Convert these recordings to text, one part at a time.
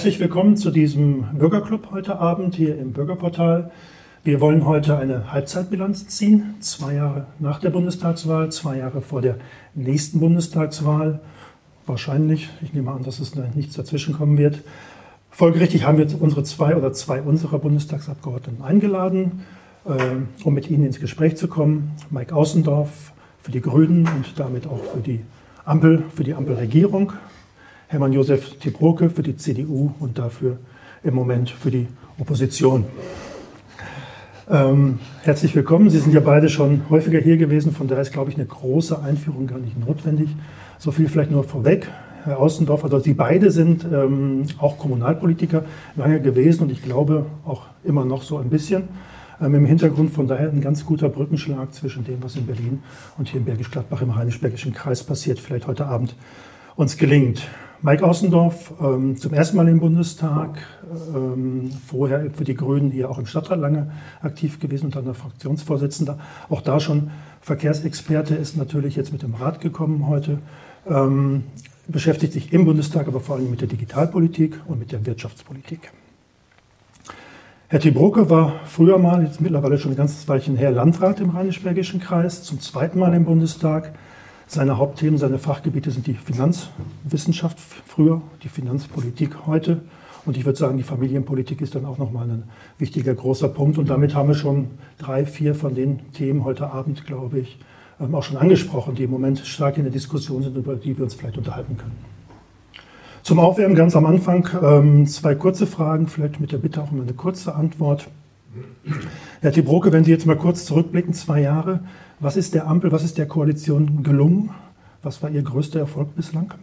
Herzlich willkommen zu diesem Bürgerclub heute Abend hier im Bürgerportal. Wir wollen heute eine Halbzeitbilanz ziehen, 2 Jahre nach der Bundestagswahl, 2 Jahre vor der nächsten Bundestagswahl. Wahrscheinlich, ich nehme an, dass es nichts dazwischen kommen wird. Folgerichtig haben wir zwei unserer Bundestagsabgeordneten eingeladen, um mit Ihnen ins Gespräch zu kommen. Mike Außendorf für die Grünen und damit auch für die Ampelregierung. Hermann Josef Tiebroke für die CDU und dafür im Moment für die Opposition. Herzlich willkommen. Sie sind ja beide schon häufiger hier gewesen, von daher ist, glaube ich, eine große Einführung gar nicht notwendig. So viel vielleicht nur vorweg. Herr Außendorf, also Sie beide sind auch Kommunalpolitiker lange gewesen und ich glaube auch immer noch so ein bisschen. Im Hintergrund von daher ein ganz guter Brückenschlag zwischen dem, was in Berlin und hier in Bergisch Gladbach im Rheinisch-Bergischen Kreis passiert, vielleicht heute Abend uns gelingt. Mike Außendorf zum ersten Mal im Bundestag, vorher für die Grünen hier auch im Stadtrat lange aktiv gewesen und dann der Fraktionsvorsitzender. Auch da schon Verkehrsexperte, ist natürlich jetzt mit dem Rat gekommen heute, beschäftigt sich im Bundestag aber vor allem mit der Digitalpolitik und mit der Wirtschaftspolitik. Herr Tiebroke war früher mal, jetzt mittlerweile schon ein ganzes Weilchen her, Landrat im Rheinisch-Bergischen Kreis, zum zweiten Mal im Bundestag. Seine Hauptthemen, seine Fachgebiete sind die Finanzwissenschaft früher, die Finanzpolitik heute und ich würde sagen, die Familienpolitik ist dann auch nochmal ein wichtiger, großer Punkt und damit haben wir schon 3, 4 von den Themen heute Abend, glaube ich, auch schon angesprochen, die im Moment stark in der Diskussion sind, über die wir uns vielleicht unterhalten können. Zum Aufwärmen ganz am Anfang 2 kurze Fragen, vielleicht mit der Bitte auch um eine kurze Antwort. Herr Tiebroke, wenn Sie jetzt mal kurz zurückblicken, 2 Jahre, was ist der Ampel, was ist der Koalition gelungen? Was war Ihr größter Erfolg bislang?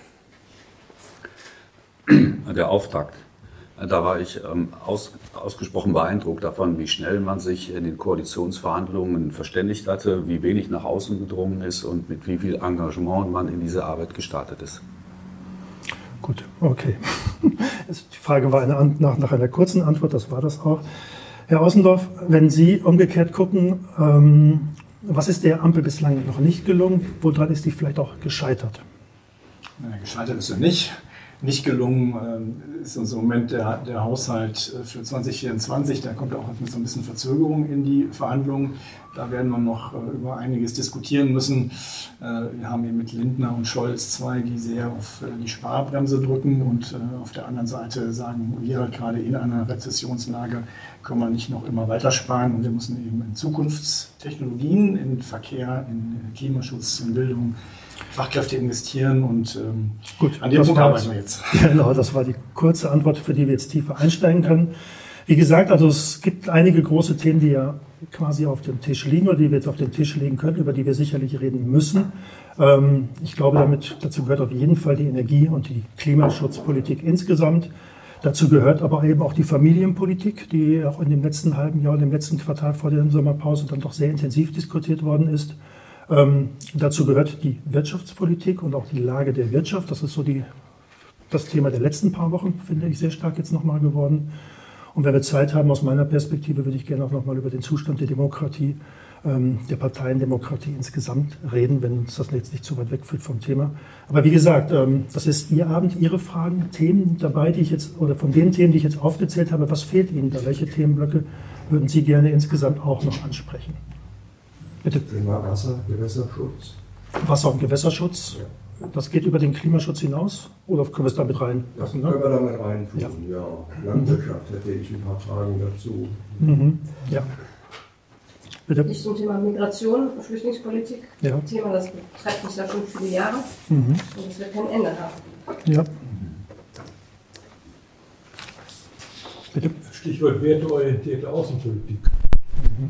Der Auftakt. Da war ich ausgesprochen beeindruckt davon, wie schnell man sich in den Koalitionsverhandlungen verständigt hatte, wie wenig nach außen gedrungen ist und mit wie viel Engagement man in diese Arbeit gestartet ist. Gut, okay. Die Frage war nach einer kurzen Antwort, das war das auch. Herr Außendorf, wenn Sie umgekehrt gucken, was ist der Ampel bislang noch nicht gelungen? Woran ist die vielleicht auch gescheitert? Gescheitert ist er nicht. Nicht gelungen ist uns im Moment der Haushalt für 2024. Da kommt auch mit so ein bisschen Verzögerung in die Verhandlungen. Da werden wir noch über einiges diskutieren müssen. Wir haben hier mit Lindner und Scholz 2, die sehr auf die Sparbremse drücken und auf der anderen Seite sagen, wir gerade in einer Rezessionslage können wir nicht noch immer weiter sparen und wir müssen eben in Zukunftstechnologien, in Verkehr, in Klimaschutz, in Bildung, Fachkräfte investieren und gut, an dem Punkt arbeiten wir jetzt. Genau, das war die kurze Antwort, für die wir jetzt tiefer einsteigen können. Wie gesagt, also es gibt einige große Themen, die ja quasi auf dem Tisch liegen oder die wir jetzt auf den Tisch legen können, über die wir sicherlich reden müssen. Ich glaube, dazu gehört auf jeden Fall die Energie- und die Klimaschutzpolitik insgesamt. Dazu gehört aber eben auch die Familienpolitik, die auch in dem letzten halben Jahr, im letzten Quartal vor der Sommerpause dann doch sehr intensiv diskutiert worden ist. Dazu gehört die Wirtschaftspolitik und auch die Lage der Wirtschaft. Das ist so das Thema der letzten paar Wochen, finde ich, sehr stark jetzt nochmal geworden. Und wenn wir Zeit haben, aus meiner Perspektive, würde ich gerne auch nochmal über den Zustand der Demokratie, der Parteiendemokratie insgesamt reden, wenn uns das jetzt nicht zu weit wegführt vom Thema. Aber wie gesagt, das ist Ihr Abend, Ihre Fragen, Themen dabei, oder von den Themen, die ich jetzt aufgezählt habe, was fehlt Ihnen da? Welche Themenblöcke würden Sie gerne insgesamt auch noch ansprechen? Bitte. Thema Wasser, Gewässerschutz. Wasser- und Gewässerschutz. Ja. Das geht über den Klimaschutz hinaus? Oder können wir es damit reinlassen? Das können wir damit reinführen, ja. Landwirtschaft hätte ich ein paar Fragen dazu. Mhm. Ja. Bitte. Ich zum Thema Migration, Flüchtlingspolitik. Ja. Ein Thema, das betreibt mich da schon viele Jahre. Mhm. Und es wird kein Ende haben. Ja. Bitte. Stichwort werteorientierte Außenpolitik. Mhm.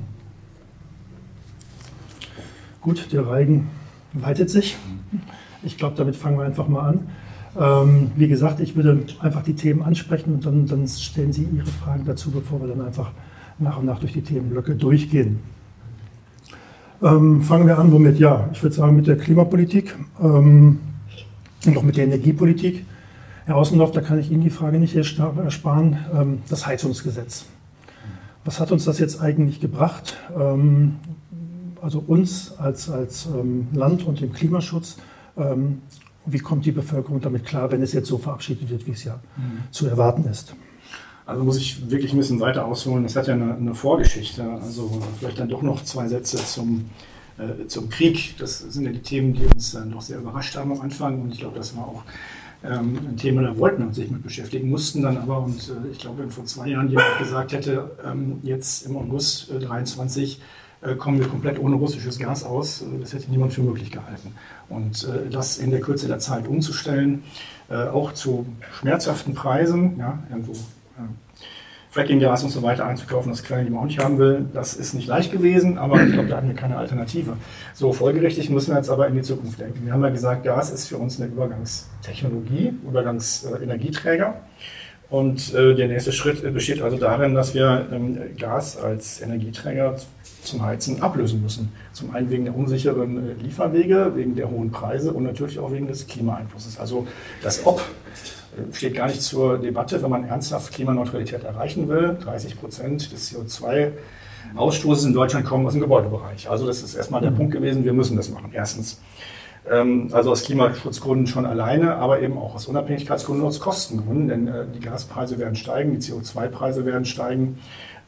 Gut, der Reigen weitet sich. Ich glaube, damit fangen wir einfach mal an. Wie gesagt, ich würde einfach die Themen ansprechen und dann stellen Sie Ihre Fragen dazu, bevor wir dann einfach nach und nach durch die Themenblöcke durchgehen. Fangen wir an, womit? Ja, ich würde sagen mit der Klimapolitik und auch mit der Energiepolitik. Herr Außendorf, da kann ich Ihnen die Frage nicht ersparen. Das Heizungsgesetz. Was hat uns das jetzt eigentlich gebracht? Also uns als Land und dem Klimaschutz Wie kommt die Bevölkerung damit klar, wenn es jetzt so verabschiedet wird, wie es ja zu erwarten ist? Also muss ich wirklich ein bisschen weiter ausholen. Das hat ja eine Vorgeschichte. Also vielleicht dann doch noch 2 Sätze zum Krieg. Das sind ja die Themen, die uns dann doch sehr überrascht haben am Anfang. Und ich glaube, das war auch ein Thema, da wollten wir uns nicht mit beschäftigen, mussten dann aber. Und ich glaube, wenn vor 2 Jahren jemand gesagt hätte, jetzt im August 23 kommen wir komplett ohne russisches Gas aus, das hätte niemand für möglich gehalten. Und das in der Kürze der Zeit umzustellen, auch zu schmerzhaften Preisen, ja, irgendwo Fracking-Gas und so weiter einzukaufen, das Quellen, die man auch nicht haben will, das ist nicht leicht gewesen, aber ich glaube, da hatten wir keine Alternative. So, folgerichtig müssen wir jetzt aber in die Zukunft denken. Wir haben ja gesagt, Gas ist für uns eine Übergangstechnologie, Übergangsenergieträger. Und der nächste Schritt besteht also darin, dass wir Gas als Energieträger zum Heizen ablösen müssen. Zum einen wegen der unsicheren Lieferwege, wegen der hohen Preise und natürlich auch wegen des Klimaeinflusses. Also das Ob steht gar nicht zur Debatte, wenn man ernsthaft Klimaneutralität erreichen will. 30% des CO2-Ausstoßes in Deutschland kommen aus dem Gebäudebereich. Also das ist erstmal der Punkt gewesen, wir müssen das machen. Erstens. Also aus Klimaschutzgründen schon alleine, aber eben auch aus Unabhängigkeitsgründen und aus Kostengründen, denn die Gaspreise werden steigen, die CO2-Preise werden steigen.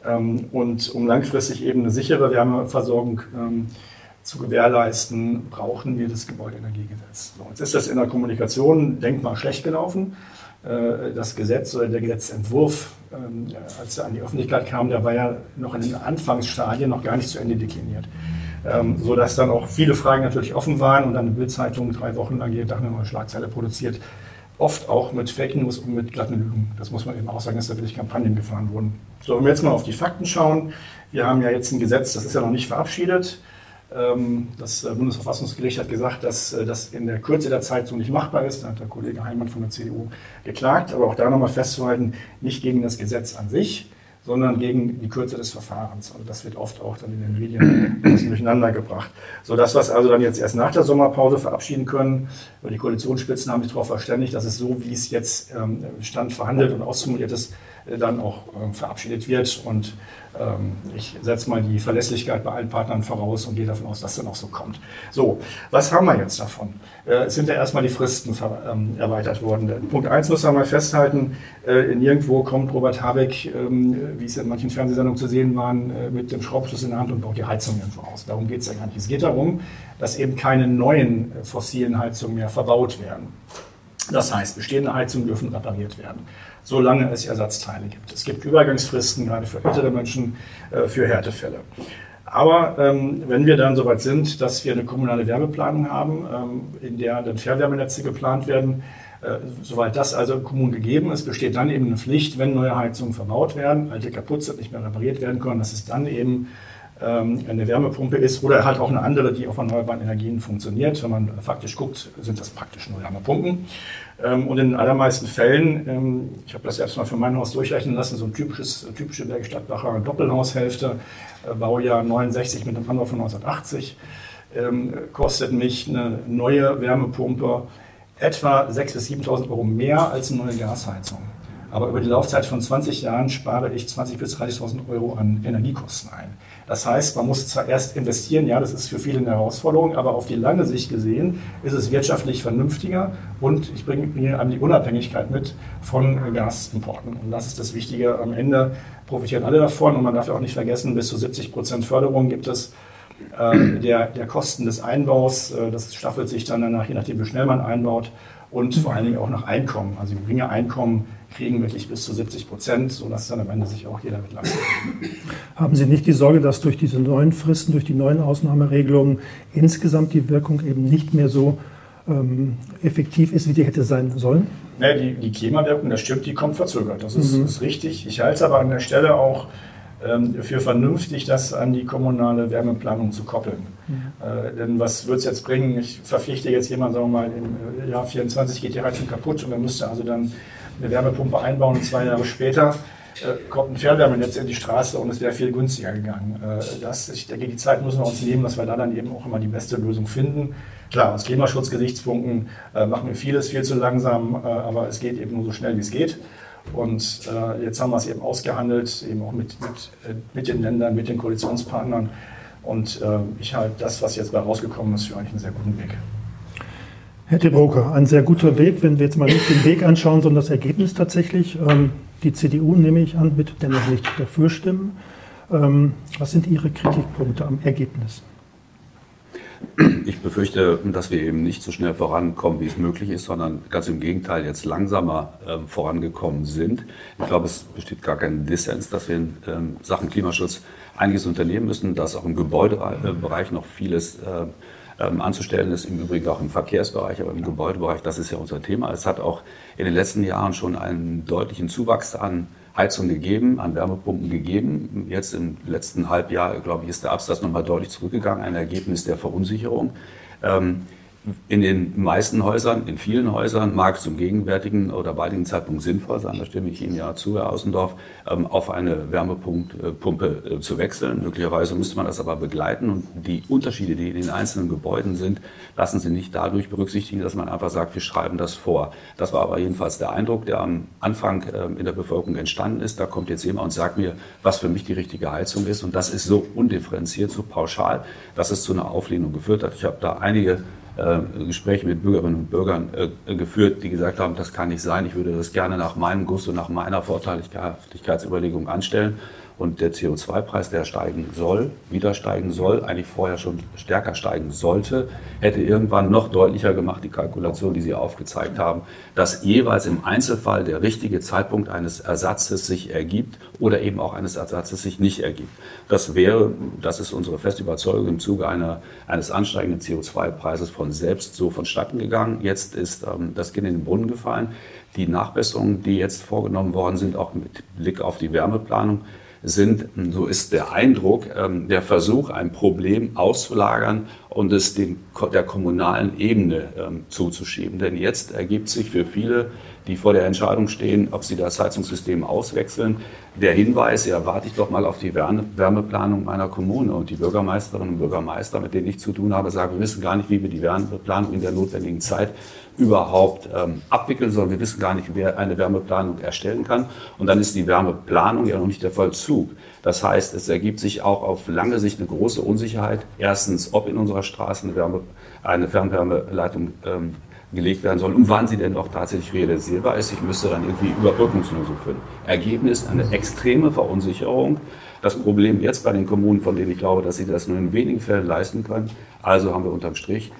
Und um langfristig eben eine sichere Wärmeversorgung zu gewährleisten, brauchen wir das Gebäudeenergiegesetz. So, jetzt ist das in der Kommunikation denkbar schlecht gelaufen. Das Gesetz oder der Gesetzentwurf, als er an die Öffentlichkeit kam, der war ja noch in den Anfangsstadien noch gar nicht zu Ende dekliniert. Sodass dann auch viele Fragen natürlich offen waren und dann eine Bild-Zeitung 3 Wochen lang jeden Tag eine neue Schlagzeile produziert. Oft auch mit Fake News und mit glatten Lügen. Das muss man eben auch sagen, dass da wirklich Kampagnen gefahren wurden. So, wenn wir jetzt mal auf die Fakten schauen. Wir haben ja jetzt ein Gesetz, das ist ja noch nicht verabschiedet. Das Bundesverfassungsgericht hat gesagt, dass das in der Kürze der Zeit so nicht machbar ist. Da hat der Kollege Heimann von der CDU geklagt. Aber auch da nochmal festzuhalten, nicht gegen das Gesetz an sich, sondern gegen die Kürze des Verfahrens. Also das wird oft auch dann in den Medien ein bisschen durcheinander gebracht. So, das, was also dann jetzt erst nach der Sommerpause verabschieden können, weil die Koalitionsspitzen haben sich darauf verständigt, dass es so, wie es jetzt stand, verhandelt und ausformuliert ist, dann auch verabschiedet wird. Und ich setze mal die Verlässlichkeit bei allen Partnern voraus und gehe davon aus, dass dann auch so kommt. So, was haben wir jetzt davon? Es sind ja erstmal die Fristen erweitert worden. Punkt 1 muss man mal festhalten, nirgendwo kommt Robert Habeck, wie es in manchen Fernsehsendungen zu sehen waren, mit dem Schraubschlüssel in der Hand und baut die Heizung irgendwo aus. Darum geht es ja gar nicht. Es geht darum, dass eben keine neuen fossilen Heizungen mehr verbaut werden. Das heißt, bestehende Heizungen dürfen repariert werden, solange es Ersatzteile gibt. Es gibt Übergangsfristen, gerade für ältere Menschen, für Härtefälle. Aber wenn wir dann soweit sind, dass wir eine kommunale Wärmeplanung haben, in der dann Fernwärmenetze geplant werden, soweit das also in Kommunen gegeben ist, besteht dann eben eine Pflicht, wenn neue Heizungen verbaut werden, alte kaputt sind, nicht mehr repariert werden können, dass es dann eben eine Wärmepumpe ist oder halt auch eine andere, die auf erneuerbaren Energien funktioniert. Wenn man faktisch guckt, sind das praktisch nur Wärmepumpen. Und in den allermeisten Fällen, ich habe das selbst mal für mein Haus durchrechnen lassen, so ein typische Bergisch Gladbacher Doppelhaushälfte, Baujahr 69 mit einem Anbau von 1980, kostet mich eine neue Wärmepumpe etwa 6.000 bis 7.000 Euro mehr als eine neue Gasheizung. Aber über die Laufzeit von 20 Jahren spare ich 20.000 bis 30.000 Euro an Energiekosten ein. Das heißt, man muss zwar erst investieren, ja, das ist für viele eine Herausforderung, aber auf die lange Sicht gesehen ist es wirtschaftlich vernünftiger und ich bringe mir die Unabhängigkeit mit von Gasimporten. Und das ist das Wichtige. Am Ende profitieren alle davon und man darf ja auch nicht vergessen, bis zu 70% Förderung gibt es der Kosten des Einbaus. Das staffelt sich dann danach, je nachdem wie schnell man einbaut und vor allen Dingen auch nach Einkommen. Also geringe Einkommen kriegen wirklich bis zu 70%, sodass dann am Ende sich auch jeder mit leisten kann. Haben Sie nicht die Sorge, dass durch diese neuen Fristen, durch die neuen Ausnahmeregelungen insgesamt die Wirkung eben nicht mehr so effektiv ist, wie die hätte sein sollen? Nee, die Klimawirkung, das stimmt, die kommt verzögert. Das ist richtig. Ich halte es aber an der Stelle auch für vernünftig, das an die kommunale Wärmeplanung zu koppeln. Denn was wird es jetzt bringen? Ich verpflichte jetzt jemanden, sagen wir mal, im Jahr 24 geht die Heizung kaputt und er müsste also dann eine Wärmepumpe einbauen und 2 Jahre später kommt ein Fernwärmenetz in die Straße und es wäre viel günstiger gegangen. Ich denke, die Zeit müssen wir uns nehmen, dass wir da dann eben auch immer die beste Lösung finden. Klar, aus Klimaschutzgesichtspunkten machen wir vieles viel zu langsam, aber es geht eben nur so schnell, wie es geht. Und jetzt haben wir es eben ausgehandelt, eben auch mit den Ländern, mit den Koalitionspartnern. Und ich halte das, was jetzt bei rausgekommen ist, für eigentlich einen sehr guten Weg. Herr de Broeker, ein sehr guter Weg, wenn wir jetzt mal nicht den Weg anschauen, sondern das Ergebnis tatsächlich. Die CDU, nehme ich an, wird dennoch nicht dafür stimmen. Was sind Ihre Kritikpunkte am Ergebnis? Ich befürchte, dass wir eben nicht so schnell vorankommen, wie es möglich ist, sondern ganz im Gegenteil jetzt langsamer vorangekommen sind. Ich glaube, es besteht gar kein Dissens, dass wir in Sachen Klimaschutz einiges unternehmen müssen, dass auch im Gebäudebereich noch vieles anzustellen ist, im Übrigen auch im Verkehrsbereich, aber im Gebäudebereich, das ist ja unser Thema. Es hat auch in den letzten Jahren schon einen deutlichen Zuwachs an Heizung gegeben, an Wärmepumpen gegeben. Jetzt im letzten Halbjahr, glaube ich, ist der Absatz nochmal deutlich zurückgegangen, ein Ergebnis der Verunsicherung. In den meisten Häusern, in vielen Häusern mag es zum gegenwärtigen oder baldigen Zeitpunkt sinnvoll sein, da stimme ich Ihnen ja zu, Herr Außendorf, auf eine Wärmepumpe zu wechseln. Möglicherweise müsste man das aber begleiten und die Unterschiede, die in den einzelnen Gebäuden sind, lassen Sie nicht dadurch berücksichtigen, dass man einfach sagt, wir schreiben das vor. Das war aber jedenfalls der Eindruck, der am Anfang in der Bevölkerung entstanden ist. Da kommt jetzt jemand und sagt mir, was für mich die richtige Heizung ist, und das ist so undifferenziert, so pauschal, dass es zu einer Auflehnung geführt hat. Ich habe da einige Gespräche mit Bürgerinnen und Bürgern geführt, die gesagt haben, das kann nicht sein, ich würde das gerne nach meinem Gusto und nach meiner Vorteilichkeitsüberlegung anstellen. Und der CO2-Preis, der wieder steigen soll, eigentlich vorher schon stärker steigen sollte, hätte irgendwann noch deutlicher gemacht, die Kalkulation, die Sie aufgezeigt haben, dass jeweils im Einzelfall der richtige Zeitpunkt eines Ersatzes sich ergibt oder eben auch eines Ersatzes sich nicht ergibt. Das ist unsere feste Überzeugung, im Zuge eines ansteigenden CO2-Preises von selbst so vonstatten gegangen. Jetzt ist das Kind in den Brunnen gefallen. Die Nachbesserungen, die jetzt vorgenommen worden sind, auch mit Blick auf die Wärmeplanung, sind, so ist der Eindruck, der Versuch, ein Problem auszulagern und es der kommunalen Ebene zuzuschieben. Denn jetzt ergibt sich für viele, die vor der Entscheidung stehen, ob sie das Heizungssystem auswechseln, der Hinweis, ja, warte ich doch mal auf die Wärmeplanung meiner Kommune. Und die Bürgermeisterinnen und Bürgermeister, mit denen ich zu tun habe, sagen, wir wissen gar nicht, wie wir die Wärmeplanung in der notwendigen Zeit überhaupt abwickeln sollen. Wir wissen gar nicht, wer eine Wärmeplanung erstellen kann. Und dann ist die Wärmeplanung ja noch nicht der Vollzug. Das heißt, es ergibt sich auch auf lange Sicht eine große Unsicherheit. Erstens, ob in unserer Straße eine Fernwärmeleitung gelegt werden soll und wann sie denn auch tatsächlich realisierbar ist. Ich müsste dann irgendwie Überbrückungslösungen finden. Ergebnis, eine extreme Verunsicherung. Das Problem jetzt bei den Kommunen, von denen ich glaube, dass sie das nur in wenigen Fällen leisten können. Also haben wir unterm Strich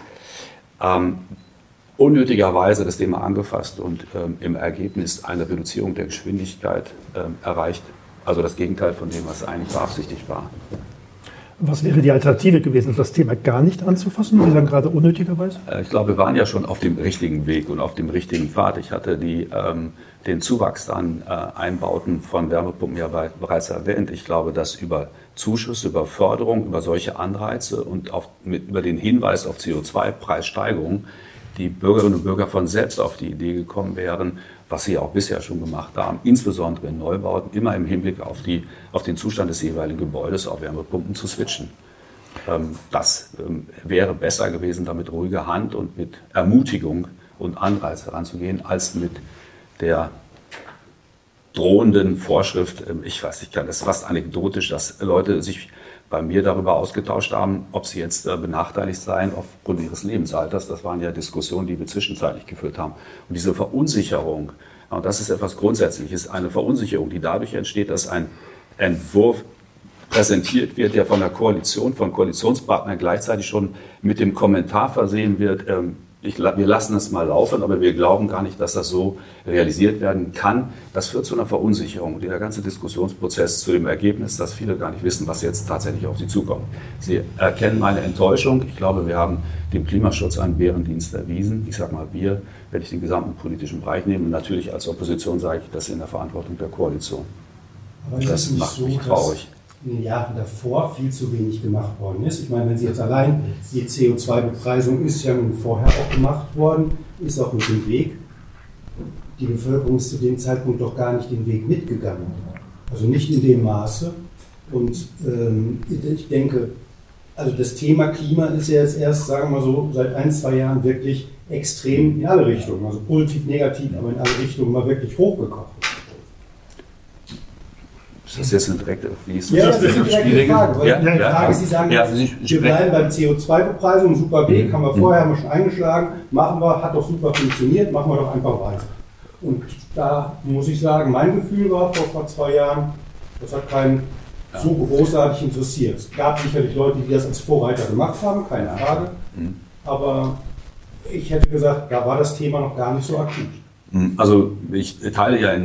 unnötigerweise das Thema angefasst und im Ergebnis eine Reduzierung der Geschwindigkeit erreicht. Also das Gegenteil von dem, was eigentlich beabsichtigt war. Was wäre die Alternative gewesen, das Thema gar nicht anzufassen? Sie sagen gerade unnötigerweise? Ich glaube, wir waren ja schon auf dem richtigen Weg und auf dem richtigen Pfad. Ich hatte den Zuwachs an Einbauten von Wärmepumpen ja bereits erwähnt. Ich glaube, dass über Zuschüsse, über Förderung, über solche Anreize und über den Hinweis auf CO2-Preissteigerungen die Bürgerinnen und Bürger von selbst auf die Idee gekommen wären, was sie auch bisher schon gemacht haben, insbesondere in Neubauten, immer im Hinblick auf den Zustand des jeweiligen Gebäudes auf Wärmepumpen zu switchen. Das wäre besser gewesen, da mit ruhiger Hand und mit Ermutigung und Anreiz heranzugehen, als mit der drohenden Vorschrift. Ich weiß nicht, das ist fast anekdotisch, dass Leute sich bei mir darüber ausgetauscht haben, ob sie jetzt benachteiligt seien aufgrund ihres Lebensalters. Das waren ja Diskussionen, die wir zwischenzeitlich geführt haben. Und diese Verunsicherung, und das ist etwas Grundsätzliches, eine Verunsicherung, die dadurch entsteht, dass ein Entwurf präsentiert wird, der von der Koalition, von Koalitionspartnern gleichzeitig schon mit dem Kommentar versehen wird, wir lassen es mal laufen, aber wir glauben gar nicht, dass das so realisiert werden kann. Das führt zu einer Verunsicherung und der ganze Diskussionsprozess zu dem Ergebnis, dass viele gar nicht wissen, was jetzt tatsächlich auf sie zukommt. Sie erkennen meine Enttäuschung. Ich glaube, wir haben dem Klimaschutz einen Bärendienst erwiesen. Ich sage mal wir, wenn ich den gesamten politischen Bereich nehme. Und natürlich als Opposition sage ich das in der Verantwortung der Koalition. Aber das macht mich traurig. In den Jahren davor viel zu wenig gemacht worden ist. Ich meine, wenn Sie jetzt allein, die CO2-Bepreisung ist ja nun vorher auch gemacht worden, ist auch mit dem Weg. Die Bevölkerung ist zu dem Zeitpunkt doch gar nicht den Weg mitgegangen. Also nicht in dem Maße. Und ich denke, also das Thema Klima ist ja jetzt erst, sagen wir mal so, seit 1-2 Jahren wirklich extrem in alle Richtungen, also positiv, negativ, aber in alle Richtungen mal wirklich hochgekocht. Das ist jetzt eine direkte, wie ist Ja, das ist eine direkte Frage. Ja, Die Frage ist, Sie sagen, wir bleiben beim CO2-Bepreisung, super Weg, haben wir vorher haben wir schon eingeschlagen, machen wir, hat doch super funktioniert, machen wir doch einfach weiter. Und da muss ich sagen, mein Gefühl war vor 2 Jahren, das hat keinen so großartig interessiert. Es gab sicherlich Leute, die das als Vorreiter gemacht haben, keine Frage, aber ich hätte gesagt, da war das Thema noch gar nicht so akut. Also ich teile ja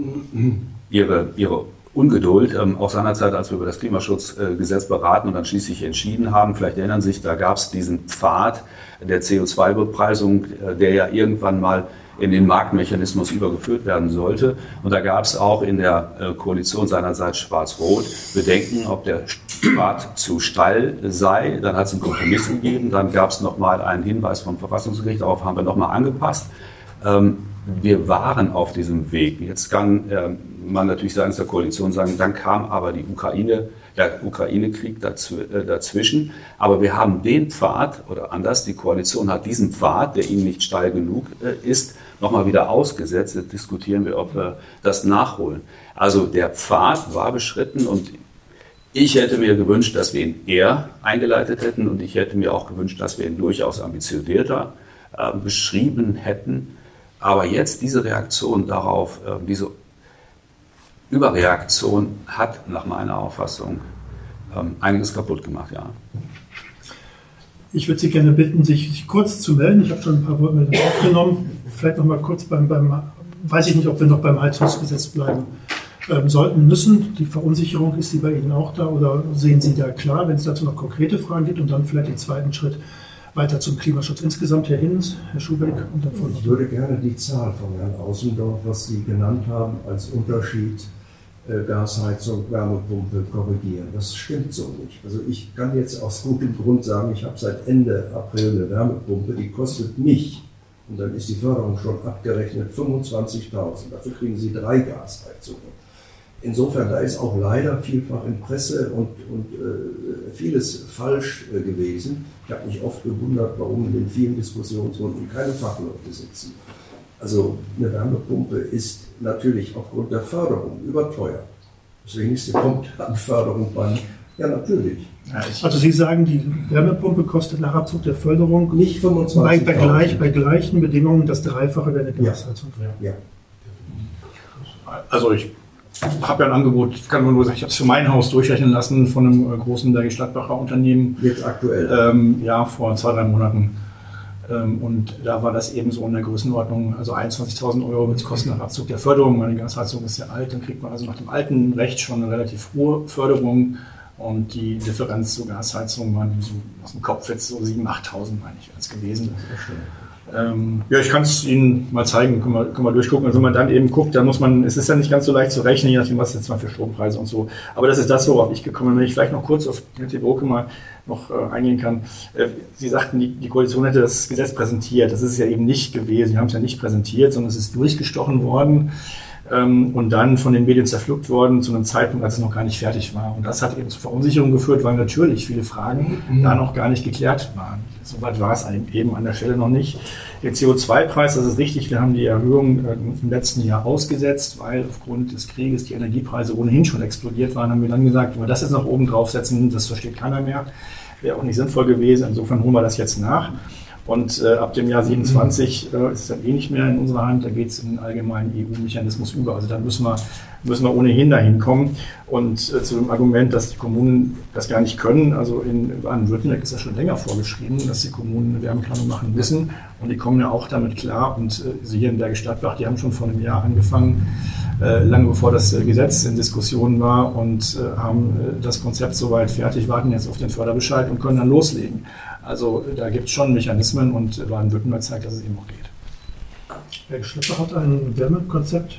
Ihre Ungeduld, auch seinerzeit, als wir über das Klimaschutzgesetz beraten und dann schließlich entschieden haben. Vielleicht erinnern Sie sich, da gab es diesen Pfad der CO2-Bepreisung, der ja irgendwann mal in den Marktmechanismus übergeführt werden sollte. Und da gab es auch in der Koalition seinerseits Schwarz-Rot Bedenken, ob der Pfad zu steil sei. Dann hat es einen Kompromiss gegeben. Dann gab es nochmal einen Hinweis vom Verfassungsgericht. Darauf haben wir nochmal angepasst. Wir waren auf diesem Weg. Jetzt kann man natürlich seitens der Koalition sagen, dann kam aber der Ukraine-Krieg dazwischen. Aber wir haben den Pfad, oder anders, die Koalition hat diesen Pfad, der ihnen nicht steil genug ist, nochmal wieder ausgesetzt. Jetzt diskutieren wir, ob wir das nachholen. Also der Pfad war beschritten und ich hätte mir gewünscht, dass wir ihn eher eingeleitet hätten und ich hätte mir auch gewünscht, dass wir ihn durchaus ambitionierter beschrieben hätten. Aber jetzt diese Reaktion darauf, diese Überreaktion hat nach meiner Auffassung einiges kaputt gemacht, ja. Ich würde Sie gerne bitten, sich kurz zu melden. Ich habe schon ein paar Wortmeldungen aufgenommen. Vielleicht noch mal kurz weiß ich nicht, ob wir noch beim Heizungsgesetz bleiben sollten müssen. Die Verunsicherung, ist die bei Ihnen auch da oder sehen Sie da klar, wenn es dazu noch konkrete Fragen gibt und dann vielleicht im zweiten Schritt weiter zum Klimaschutz insgesamt, Herr Hinz, Herr Schubeck und dann von. Ich würde gerne die Zahl von Herrn Außendorf, was Sie genannt haben, als Unterschied Gasheizung, Wärmepumpe korrigieren. Das stimmt so nicht. Also ich kann jetzt aus gutem Grund sagen, ich habe seit Ende April eine Wärmepumpe, die kostet mich, und dann ist die Förderung schon abgerechnet, 25.000. Dafür kriegen Sie 3 Gasheizungen. Insofern, da ist auch leider vielfach in Presse und vieles falsch gewesen. Ich habe mich oft gewundert, warum in den vielen Diskussionsrunden keine Fachleute sitzen. Also eine Wärmepumpe ist natürlich aufgrund der Förderung überteuert. Das wenigste kommt an Förderung bei. Ja, natürlich. Also Sie sagen, die Wärmepumpe kostet nach Abzug der Förderung nicht 25.000. Bei gleichen Bedingungen das Dreifache der Gasheizung. Ja. Also ich habe ja ein Angebot, ich kann nur sagen, ich habe es für mein Haus durchrechnen lassen von einem großen Bergisch-Gladbacher Unternehmen. Jetzt aktuell? Ja, vor 2-3 Monaten. Und da war das eben so in der Größenordnung, also 21.000 Euro mit Kosten nach Abzug der Förderung. Meine Gasheizung ist ja alt, dann kriegt man also nach dem alten Recht schon eine relativ hohe Förderung. Und die Differenz zur Gasheizung waren so aus dem Kopf jetzt so 7.000, 8.000, meine ich, wäre es gewesen. Ja, ich kann es Ihnen mal zeigen, können wir durchgucken. Also wenn man dann eben guckt, dann muss man, es ist ja nicht ganz so leicht zu rechnen, je nachdem, was jetzt mal für Strompreise und so. Aber das ist das, worauf ich gekommen bin. Wenn ich vielleicht noch kurz auf Herrn Tibroke mal noch eingehen kann. Sie sagten, die Koalition hätte das Gesetz präsentiert. Das ist es ja eben nicht gewesen. Sie haben es ja nicht präsentiert, sondern es ist durchgestochen worden und dann von den Medien zerpflückt worden zu einem Zeitpunkt, als es noch gar nicht fertig war. Und das hat eben zu Verunsicherung geführt, weil natürlich viele Fragen da noch gar nicht geklärt waren. Soweit war es eben an der Stelle noch nicht. Der CO2-Preis, das ist richtig, wir haben die Erhöhung im letzten Jahr ausgesetzt, weil aufgrund des Krieges die Energiepreise ohnehin schon explodiert waren. Haben wir dann gesagt, wenn wir das jetzt noch oben draufsetzen, das versteht keiner mehr. Wäre auch nicht sinnvoll gewesen. Insofern holen wir das jetzt nach. Und ab dem Jahr 27 ist es dann eh nicht mehr in unserer Hand. Da geht es in den allgemeinen EU-Mechanismus über. Also da müssen wir ohnehin dahin kommen. Und zu dem Argument, dass die Kommunen das gar nicht können, also in Baden-Württemberg ist das schon länger vorgeschrieben, dass die Kommunen eine Wärmeplanung machen müssen. Und die kommen ja auch damit klar. Und Sie hier in Bergisch-Gladbach, die haben schon vor einem Jahr angefangen, lange bevor das Gesetz in Diskussion war, und haben das Konzept soweit fertig, warten jetzt auf den Förderbescheid und können dann loslegen. Also da gibt es schon Mechanismen und Baden-Württemberg zeigt, dass es eben auch geht. Bergisch-Gladbach hat ein Wärmekonzept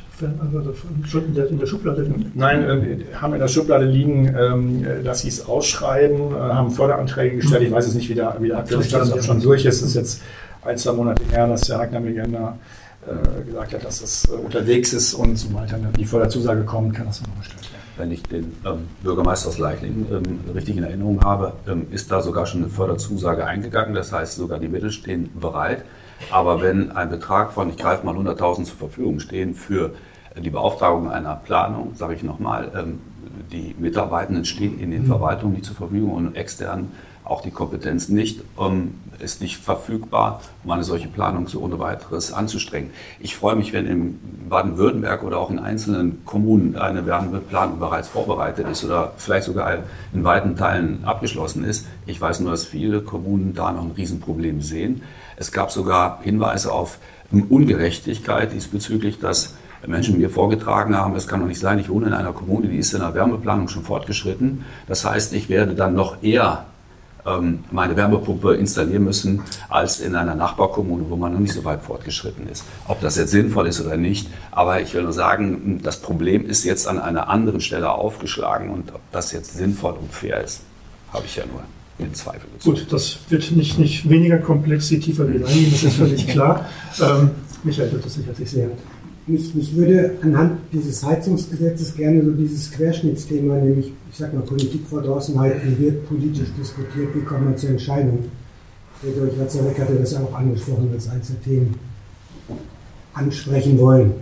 in der Schublade liegen? Nein, wir haben in der Schublade liegen, dass sie es ausschreiben, haben Förderanträge gestellt. Ich weiß jetzt nicht, wie der aktuelle Stand schon durch ist. Es ist jetzt 1-2 Monate her, dass der Ragnar Megender gesagt hat, dass es unterwegs ist, und sobald dann die Förderzusage kommt, kann das noch gestellt werden. Wenn ich den Bürgermeister aus Leichlingen richtig in Erinnerung habe, ist da sogar schon eine Förderzusage eingegangen. Das heißt, sogar die Mittel stehen bereit. Aber wenn ein Betrag von, ich greife mal 100.000 zur Verfügung stehen für die Beauftragung einer Planung, sage ich nochmal, die Mitarbeitenden stehen in den Verwaltungen nicht zur Verfügung und extern auch die Kompetenz nicht, ist nicht verfügbar, um eine solche Planung so ohne weiteres anzustrengen. Ich freue mich, wenn in Baden-Württemberg oder auch in einzelnen Kommunen eine Wärmeplanung bereits vorbereitet ist oder vielleicht sogar in weiten Teilen abgeschlossen ist. Ich weiß nur, dass viele Kommunen da noch ein Riesenproblem sehen. Es gab sogar Hinweise auf Ungerechtigkeit diesbezüglich, dass Menschen mir vorgetragen haben, es kann doch nicht sein, ich wohne in einer Kommune, die ist in der Wärmeplanung schon fortgeschritten. Das heißt, ich werde dann noch eher meine Wärmepumpe installieren müssen, als in einer Nachbarkommune, wo man noch nicht so weit fortgeschritten ist. Ob das jetzt sinnvoll ist oder nicht, aber ich will nur sagen, das Problem ist jetzt an einer anderen Stelle aufgeschlagen und ob das jetzt sinnvoll und fair ist, habe ich ja nur in Zweifel gezogen. Gut, das wird nicht weniger komplex, je tiefer wir reingehen, das ist völlig klar. Michael wird das sicherlich sehen. Mich würde anhand dieses Heizungsgesetzes gerne so dieses Querschnittsthema, nämlich, ich sag mal, Politikverdrossenheit, wie wird politisch diskutiert, wie kommt man zur Entscheidung. Friedrich Watzlawick hatte das ja auch angesprochen als eines der Themen ansprechen wollen.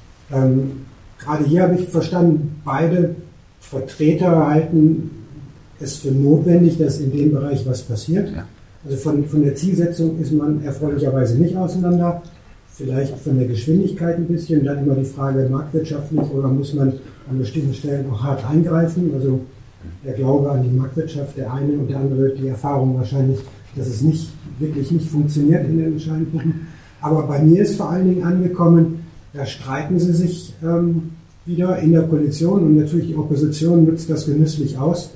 Gerade hier habe ich verstanden, beide Vertreter halten es für notwendig, dass in dem Bereich was passiert. Ja. Also von der Zielsetzung ist man erfreulicherweise nicht auseinander. Vielleicht von der Geschwindigkeit ein bisschen, dann immer die Frage marktwirtschaftlich oder muss man an bestimmten Stellen auch hart eingreifen. Also der Glaube an die Marktwirtschaft, der eine und der andere die Erfahrung wahrscheinlich, dass es wirklich nicht funktioniert in den entscheidenden Punkten. Aber bei mir ist vor allen Dingen angekommen, da streiten sie sich wieder in der Koalition und natürlich die Opposition nutzt das genüsslich aus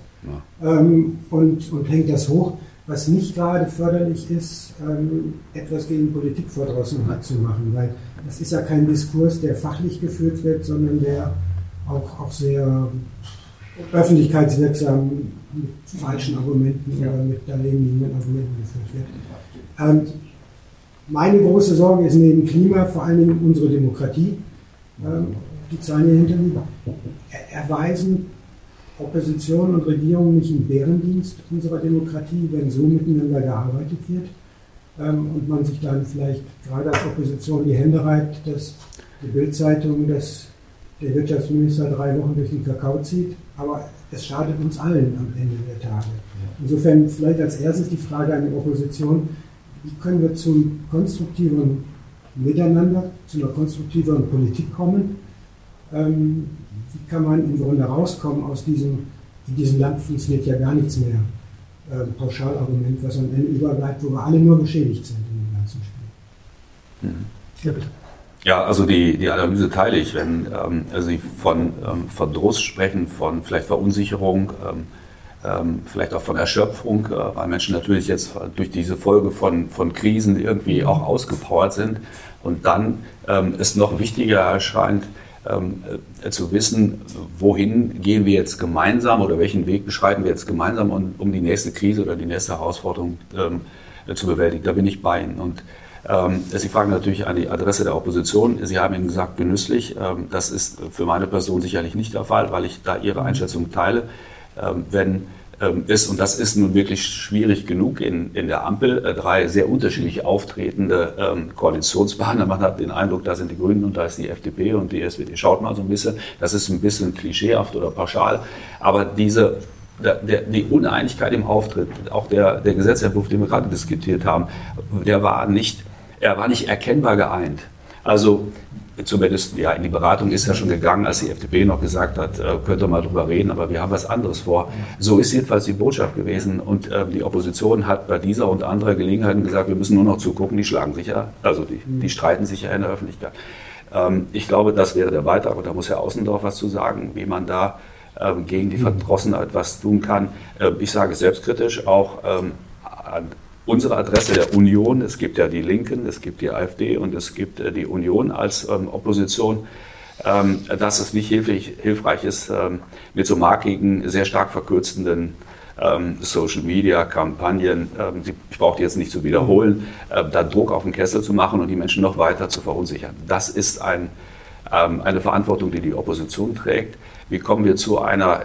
und hängt das hoch. Was nicht gerade förderlich ist, etwas gegen Politikverdrossenheit zu machen, weil das ist ja kein Diskurs, der fachlich geführt wird, sondern der auch sehr öffentlichkeitswirksam mit falschen Argumenten oder mit daneben liegenden Argumenten geführt wird. Meine große Sorge ist neben Klima vor allen Dingen unsere Demokratie. Die Zahlen hier hinter mir erweisen Opposition und Regierung nicht im Bärendienst unserer Demokratie, wenn so miteinander gearbeitet wird und man sich dann vielleicht gerade als Opposition die Hände reibt, dass die Bild-Zeitung, dass der Wirtschaftsminister 3 Wochen durch den Kakao zieht, aber es schadet uns allen am Ende der Tage. Insofern vielleicht als erstes die Frage an die Opposition, wie können wir zum konstruktiveren Miteinander, zu einer konstruktiveren Politik kommen? Wie kann man im Grunde rauskommen aus in diesem Land funktioniert ja gar nichts mehr. Pauschalargument, was am Ende überbleibt, wo wir alle nur geschädigt sind in dem ganzen Spiel. Ja, bitte. Ja, also die Analyse teile ich, wenn Sie von Verdruss sprechen, von vielleicht Verunsicherung, vielleicht auch von Erschöpfung, weil Menschen natürlich jetzt durch diese Folge von Krisen irgendwie auch ausgepowert sind und dann es noch wichtiger erscheint, zu wissen, wohin gehen wir jetzt gemeinsam oder welchen Weg beschreiten wir jetzt gemeinsam, um die nächste Krise oder die nächste Herausforderung zu bewältigen. Da bin ich bei Ihnen. Und Sie fragen natürlich an die Adresse der Opposition. Sie haben eben gesagt, genüsslich. Das ist für meine Person sicherlich nicht der Fall, weil ich da Ihre Einschätzung teile. Wenn ist, und das ist nun wirklich schwierig genug in der Ampel, 3 sehr unterschiedlich auftretende Koalitionspartner. Man hat den Eindruck, da sind die Grünen und da ist die FDP und die SPD. Schaut mal so ein bisschen, das ist ein bisschen klischeehaft oder pauschal, aber die Uneinigkeit im Auftritt, auch der Gesetzentwurf, den wir gerade diskutiert haben, er war nicht erkennbar geeint. Also zumindest ja, in die Beratung ist ja schon gegangen, als die FDP noch gesagt hat, könnt ihr mal drüber reden, aber wir haben was anderes vor. So ist jedenfalls die Botschaft gewesen und die Opposition hat bei dieser und anderer Gelegenheiten gesagt, wir müssen nur noch zugucken, die schlagen sich ja, also die streiten sich ja in der Öffentlichkeit. Ich glaube, das wäre der Beitrag und da muss Herr Außendorf was zu sagen, wie man da gegen die Verdrossenheit was tun kann. Ich sage selbstkritisch auch an unsere Adresse der Union, es gibt ja die Linken, es gibt die AfD und es gibt die Union als Opposition, dass es nicht hilfreich ist, mit so markigen, sehr stark verkürzenden Social-Media-Kampagnen, ich brauche die jetzt nicht zu wiederholen, da Druck auf den Kessel zu machen und die Menschen noch weiter zu verunsichern. Das ist eine Verantwortung, die die Opposition trägt. Wie kommen wir zu einer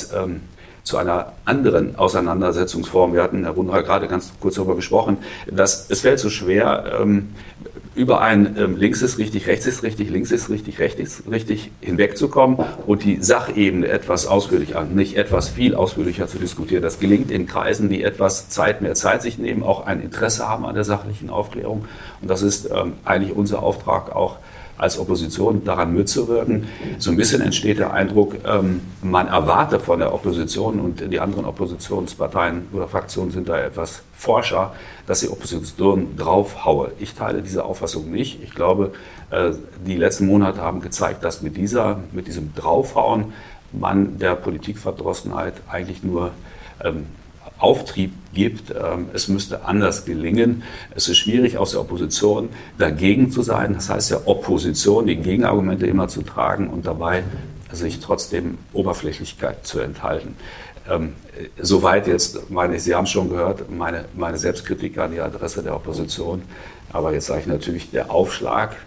anderen Auseinandersetzungsform? Wir hatten, Herr Wunderher, gerade ganz kurz darüber gesprochen, dass es fällt so schwer, über ein links ist richtig, rechts ist richtig, links ist richtig, rechts ist richtig hinwegzukommen und die Sachebene etwas ausführlicher, nicht etwas viel ausführlicher zu diskutieren. Das gelingt in Kreisen, die etwas mehr Zeit sich nehmen, auch ein Interesse haben an der sachlichen Aufklärung. Und das ist eigentlich unser Auftrag auch als Opposition, daran mitzuwirken. So ein bisschen entsteht der Eindruck, man erwarte von der Opposition, und die anderen Oppositionsparteien oder Fraktionen sind da etwas forscher, dass die Opposition draufhaue. Ich teile diese Auffassung nicht. Ich glaube, die letzten Monate haben gezeigt, dass mit diesem Draufhauen man der Politikverdrossenheit eigentlich nur Auftrieb gibt. Es müsste anders gelingen. Es ist schwierig, aus der Opposition dagegen zu sein. Das heißt ja Opposition, die Gegenargumente immer zu tragen und dabei sich trotzdem Oberflächlichkeit zu enthalten. Soweit jetzt, meine ich, Sie haben es schon gehört, meine Selbstkritik an die Adresse der Opposition. Aber jetzt sage ich natürlich, der Aufschlag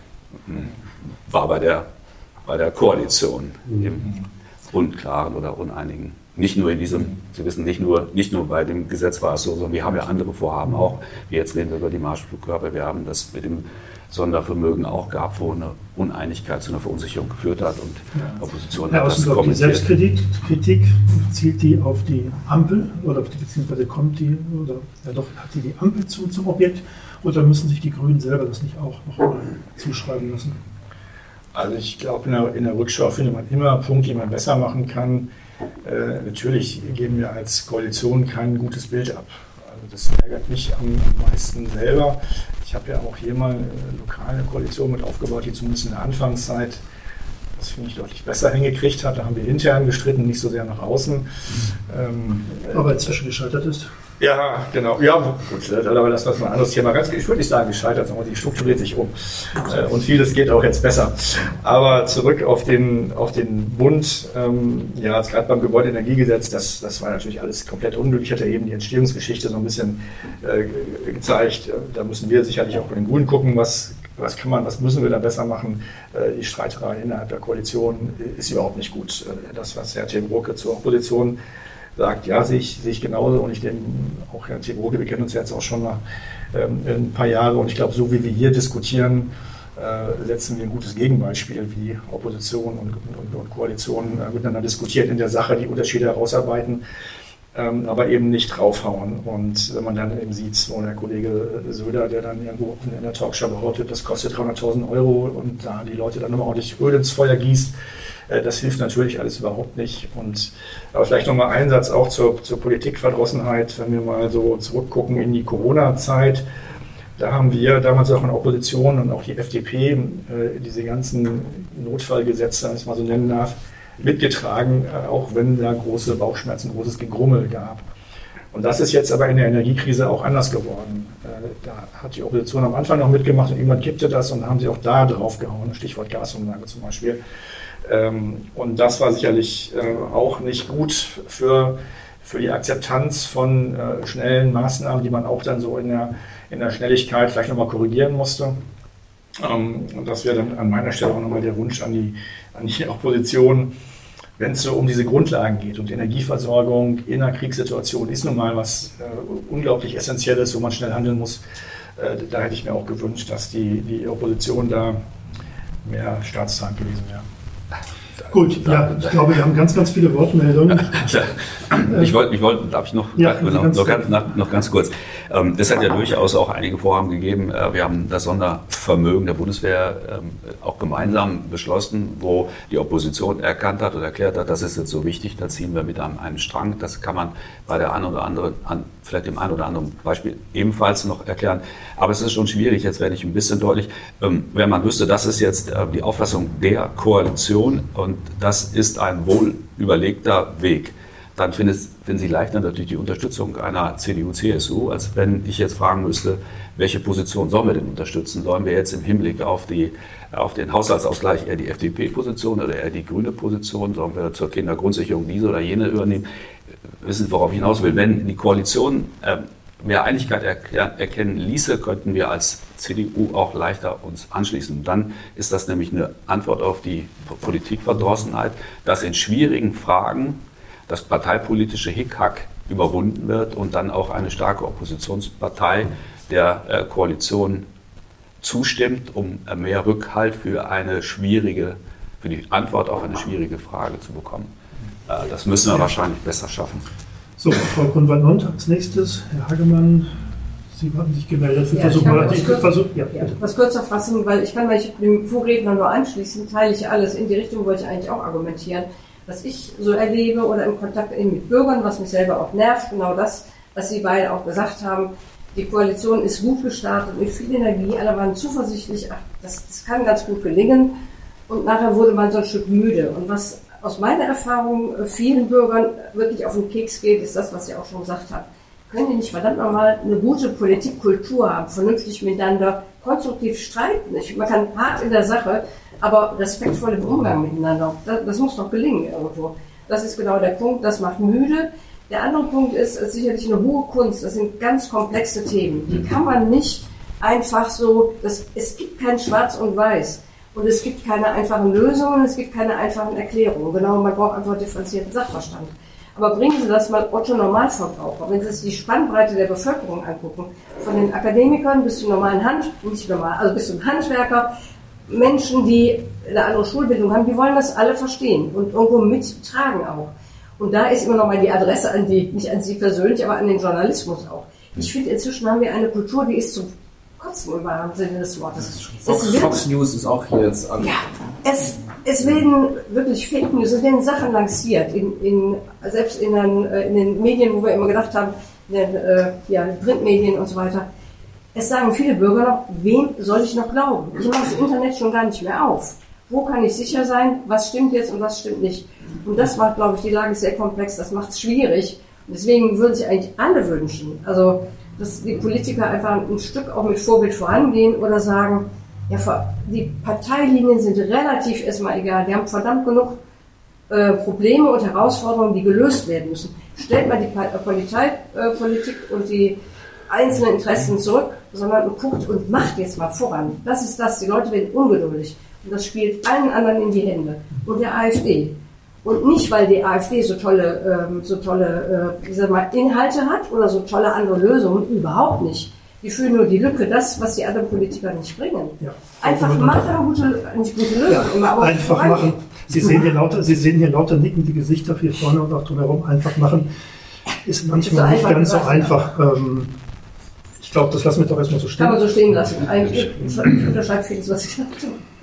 war bei der Koalition im Unklaren oder Uneinigen. Nicht nur in diesem, Sie wissen, nicht nur bei dem Gesetz war es so, sondern wir haben ja andere Vorhaben auch. Jetzt reden wir über die Marschflugkörper. Wir haben das mit dem Sondervermögen auch gehabt, wo eine Uneinigkeit zu einer Verunsicherung geführt hat und Opposition hat das kommentiert. Die Selbstkritik, zielt die auf die Ampel oder beziehungsweise kommt die oder ja doch hat die Ampel zum Objekt oder müssen sich die Grünen selber das nicht auch noch mal zuschreiben lassen? Also ich glaube, in der Rückschau findet man immer Punkte, die man besser machen kann. Natürlich geben wir als Koalition kein gutes Bild ab. Also das ärgert mich am meisten selber. Ich habe ja auch hier mal lokal eine Koalition mit aufgebaut, die zumindest in der Anfangszeit, das finde ich, deutlich besser hingekriegt hat. Da haben wir intern gestritten, nicht so sehr nach außen. Aber inzwischen gescheitert ist. Ja, genau. Ja, gut, aber das ist ein anderes Thema. Ich würde nicht sagen gescheitert, sondern die strukturiert sich um. Und vieles geht auch jetzt besser. Aber zurück auf den Bund. Ja, gerade beim Gebäudeenergiegesetz, das war natürlich alles komplett unglücklich. Ich hatte eben die Entstehungsgeschichte so ein bisschen gezeigt. Da müssen wir sicherlich auch bei den Grünen gucken, was müssen wir da besser machen. Die Streiterei innerhalb der Koalition ist überhaupt nicht gut. Das, was Herr Themenbroke zur Opposition sagt, ja, sehe ich genauso, und ich denke, auch Herr Themenbroke, wir kennen uns jetzt auch schon mal ein paar Jahre, und ich glaube, so wie wir hier diskutieren, setzen wir ein gutes Gegenbeispiel, wie Opposition und Koalition miteinander diskutiert in der Sache, die Unterschiede herausarbeiten, aber eben nicht draufhauen. Und wenn man dann eben sieht, wo der Kollege Söder, der dann irgendwo in der Talkshow behauptet, das kostet 300.000 Euro und da die Leute dann nochmal ordentlich Öl ins Feuer gießt, das hilft natürlich alles überhaupt nicht. Aber vielleicht nochmal ein Satz auch zur Politikverdrossenheit, wenn wir mal so zurückgucken in die Corona-Zeit. Da haben wir damals auch in der Opposition und auch die FDP diese ganzen Notfallgesetze, wenn ich es mal so nennen darf, mitgetragen, auch wenn da große Bauchschmerzen, großes Gegrummel gab. Und das ist jetzt aber in der Energiekrise auch anders geworden. Da hat die Opposition am Anfang noch mitgemacht und irgendwann kippte das, und da haben sie auch da drauf gehauen, Stichwort Gasumlage zum Beispiel. Und das war sicherlich auch nicht gut für die Akzeptanz von schnellen Maßnahmen, die man auch dann so in der Schnelligkeit vielleicht nochmal korrigieren musste. Und das wäre dann an meiner Stelle auch nochmal der Wunsch an die Opposition, wenn es so um diese Grundlagen geht. Und Energieversorgung in einer Kriegssituation ist nun mal was unglaublich Essentielles, wo man schnell handeln muss. Da hätte ich mir auch gewünscht, dass die Opposition da mehr staatstragend gewesen wäre. Gut, ja, ich glaube, wir haben ganz, ganz viele Wortmeldungen. Darf ich noch ganz kurz. Es hat ja durchaus auch einige Vorhaben gegeben. Wir haben das Sondervermögen der Bundeswehr auch gemeinsam beschlossen, wo die Opposition erkannt hat oder erklärt hat, das ist jetzt so wichtig, da ziehen wir mit an einem Strang. Das kann man bei der vielleicht dem einen oder anderen Beispiel ebenfalls noch erklären. Aber es ist schon schwierig, jetzt werde ich ein bisschen deutlich, wenn man wüsste, das ist jetzt die Auffassung der Koalition und das ist ein wohl überlegter Weg, dann finden Sie leichter natürlich die Unterstützung einer CDU-CSU, als wenn ich jetzt fragen müsste, welche Position sollen wir denn unterstützen? Sollen wir jetzt im Hinblick auf den Haushaltsausgleich eher die FDP-Position oder eher die grüne Position? Sollen wir zur Kindergrundsicherung diese oder jene übernehmen? Wissen Sie, worauf ich hinaus will? Wenn die Koalition mehr Einigkeit erkennen ließe, könnten wir als CDU auch leichter uns anschließen. Und dann ist das nämlich eine Antwort auf die Politikverdrossenheit, dass in schwierigen Fragen das parteipolitische Hickhack überwunden wird und dann auch eine starke Oppositionspartei der Koalition zustimmt, um mehr Rückhalt für die Antwort auf eine schwierige Frage zu bekommen. Das müssen wir wahrscheinlich besser schaffen. So, Frau Grunwald-Nont als nächstes, Herr Hagemann, Sie hatten sich gemeldet. Was kürzer fassen, weil ich kann mich dem Vorredner nur anschließen, teile ich alles. In die Richtung wollte ich eigentlich auch argumentieren. Was ich so erlebe oder im Kontakt eben mit Bürgern, was mich selber auch nervt, genau das, was Sie beide auch gesagt haben. Die Koalition ist gut gestartet, mit viel Energie, alle waren zuversichtlich, das kann ganz gut gelingen. Und nachher wurde man so ein Stück müde. Und was aus meiner Erfahrung vielen Bürgern wirklich auf den Keks geht, ist das, was Sie auch schon gesagt haben. Können die nicht verdammt nochmal eine gute Politikkultur haben, vernünftig miteinander, konstruktiv streiten? Man kann hart in der Sache, aber respektvoll im Umgang miteinander. Das muss doch gelingen irgendwo. Das ist genau der Punkt, das macht müde. Der andere Punkt ist sicherlich eine hohe Kunst. Das sind ganz komplexe Themen. Die kann man nicht einfach so, es gibt kein Schwarz und Weiß. Und es gibt keine einfachen Lösungen, es gibt keine einfachen Erklärungen. Genau, man braucht einfach differenzierten Sachverstand. Aber bringen Sie das mal Otto Normalverbraucher. Wenn Sie sich die Spannbreite der Bevölkerung angucken, von den Akademikern bis zum normalen bis zum Handwerker, Menschen, die eine andere Schulbildung haben, die wollen das alle verstehen und irgendwo mittragen auch. Und da ist immer noch mal die Adresse nicht an Sie persönlich, aber an den Journalismus auch. Ich finde, inzwischen haben wir eine Kultur, die ist zum Kotzen im wahren Sinne des Wortes. Fox News ist auch hier jetzt an. Ja, es werden wirklich Fake News, es werden Sachen lanciert, selbst in den Medien, wo wir immer gedacht haben, in den Printmedien und so weiter. Es sagen viele Bürger noch, wem soll ich noch glauben? Ich mache das Internet schon gar nicht mehr auf. Wo kann ich sicher sein, was stimmt jetzt und was stimmt nicht? Und das macht, glaube ich, die Lage sehr komplex, das macht es schwierig. Und deswegen würden sich eigentlich alle wünschen, also dass die Politiker einfach ein Stück auch mit Vorbild vorangehen oder sagen, ja, die Parteilinien sind relativ erstmal egal. Wir haben verdammt genug Probleme und Herausforderungen, die gelöst werden müssen. Stellt mal die Politik und die einzelnen Interessen zurück, sondern guckt und macht jetzt mal voran. Das ist das. Die Leute werden ungeduldig. Und das spielt allen anderen in die Hände. Und der AfD. Und nicht, weil die AfD so tolle Inhalte hat oder so tolle andere Lösungen. Überhaupt nicht. Die fühlen nur die Lücke, das, was die anderen Politiker nicht bringen. Ja. Einfach machen, nicht gute Lösungen. Ja, immer, aber einfach machen. Sie sehen hier lauter nickende Gesichter hier vorne und auch drumherum. Einfach machen ist manchmal nicht ganz so einfach. Ich glaube, das lassen wir doch erstmal so stehen. Kann man so stehen lassen. Ich unterschreibe vieles, was ich gesagt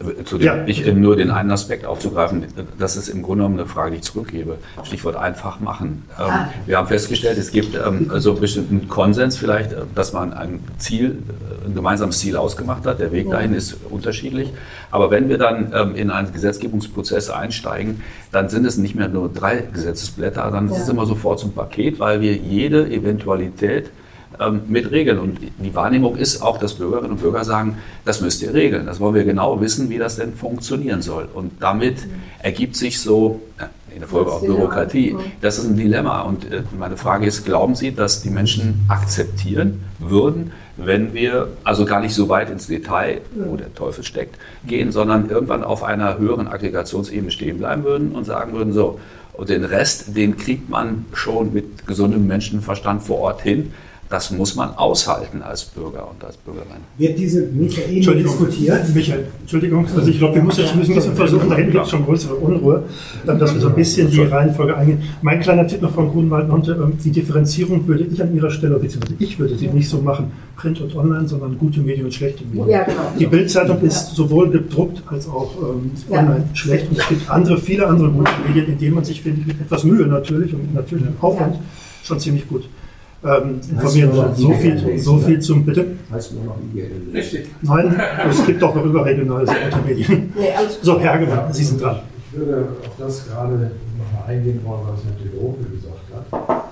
habe. Nur den einen Aspekt aufzugreifen, das ist im Grunde genommen eine Frage, die ich zurückgebe. Stichwort einfach machen. Wir haben festgestellt, es gibt so einen bestimmten Konsens vielleicht, dass man ein gemeinsames Ziel ausgemacht hat. Der Weg dahin ist unterschiedlich. Aber wenn wir dann in einen Gesetzgebungsprozess einsteigen, dann sind es nicht mehr nur 3 Gesetzesblätter, dann ist es immer sofort so ein Paket, weil wir jede Eventualität mit regeln. Und die Wahrnehmung ist auch, dass Bürgerinnen und Bürger sagen, das müsst ihr regeln. Das wollen wir genau wissen, wie das denn funktionieren soll. Und damit ergibt sich so, in der Folge auch Bürokratie. Das ist ein Dilemma. Und meine Frage ist, glauben Sie, dass die Menschen akzeptieren würden, wenn wir also gar nicht so weit ins Detail, wo der Teufel steckt, gehen, sondern irgendwann auf einer höheren Aggregationsebene stehen bleiben würden und sagen würden, so, und den Rest, den kriegt man schon mit gesundem Menschenverstand vor Ort hin. Das muss man aushalten als Bürger und als Bürgerin. Wird diese Metaebene diskutiert? Michael, Entschuldigung, also ich glaube, wir müssen jetzt ein bisschen versuchen, da hinten gibt es schon größere Unruhe, dass wir so ein bisschen die Reihenfolge eingehen. Mein kleiner Tipp noch von Grunwald-Nont, die Differenzierung würde ich an Ihrer Stelle, beziehungsweise ich würde sie nicht so machen, Print und Online, sondern gute Medien und schlechte Medien. Ja, genau. Die Bild-Zeitung ist sowohl gedruckt als auch online schlecht und es gibt viele andere gute Medien, in denen man sich, finde ich, mit etwas Mühe natürlich und mit natürlichem Aufwand schon ziemlich gut informieren. So viel zum Bitte. Heißt nur noch IGL. Richtig. Nein, es gibt auch noch überregionale Medien. So, Herr Hagemann, Sie sind dran. Ich würde auf das gerade nochmal eingehen wollen, was Herr Tedrope gesagt hat,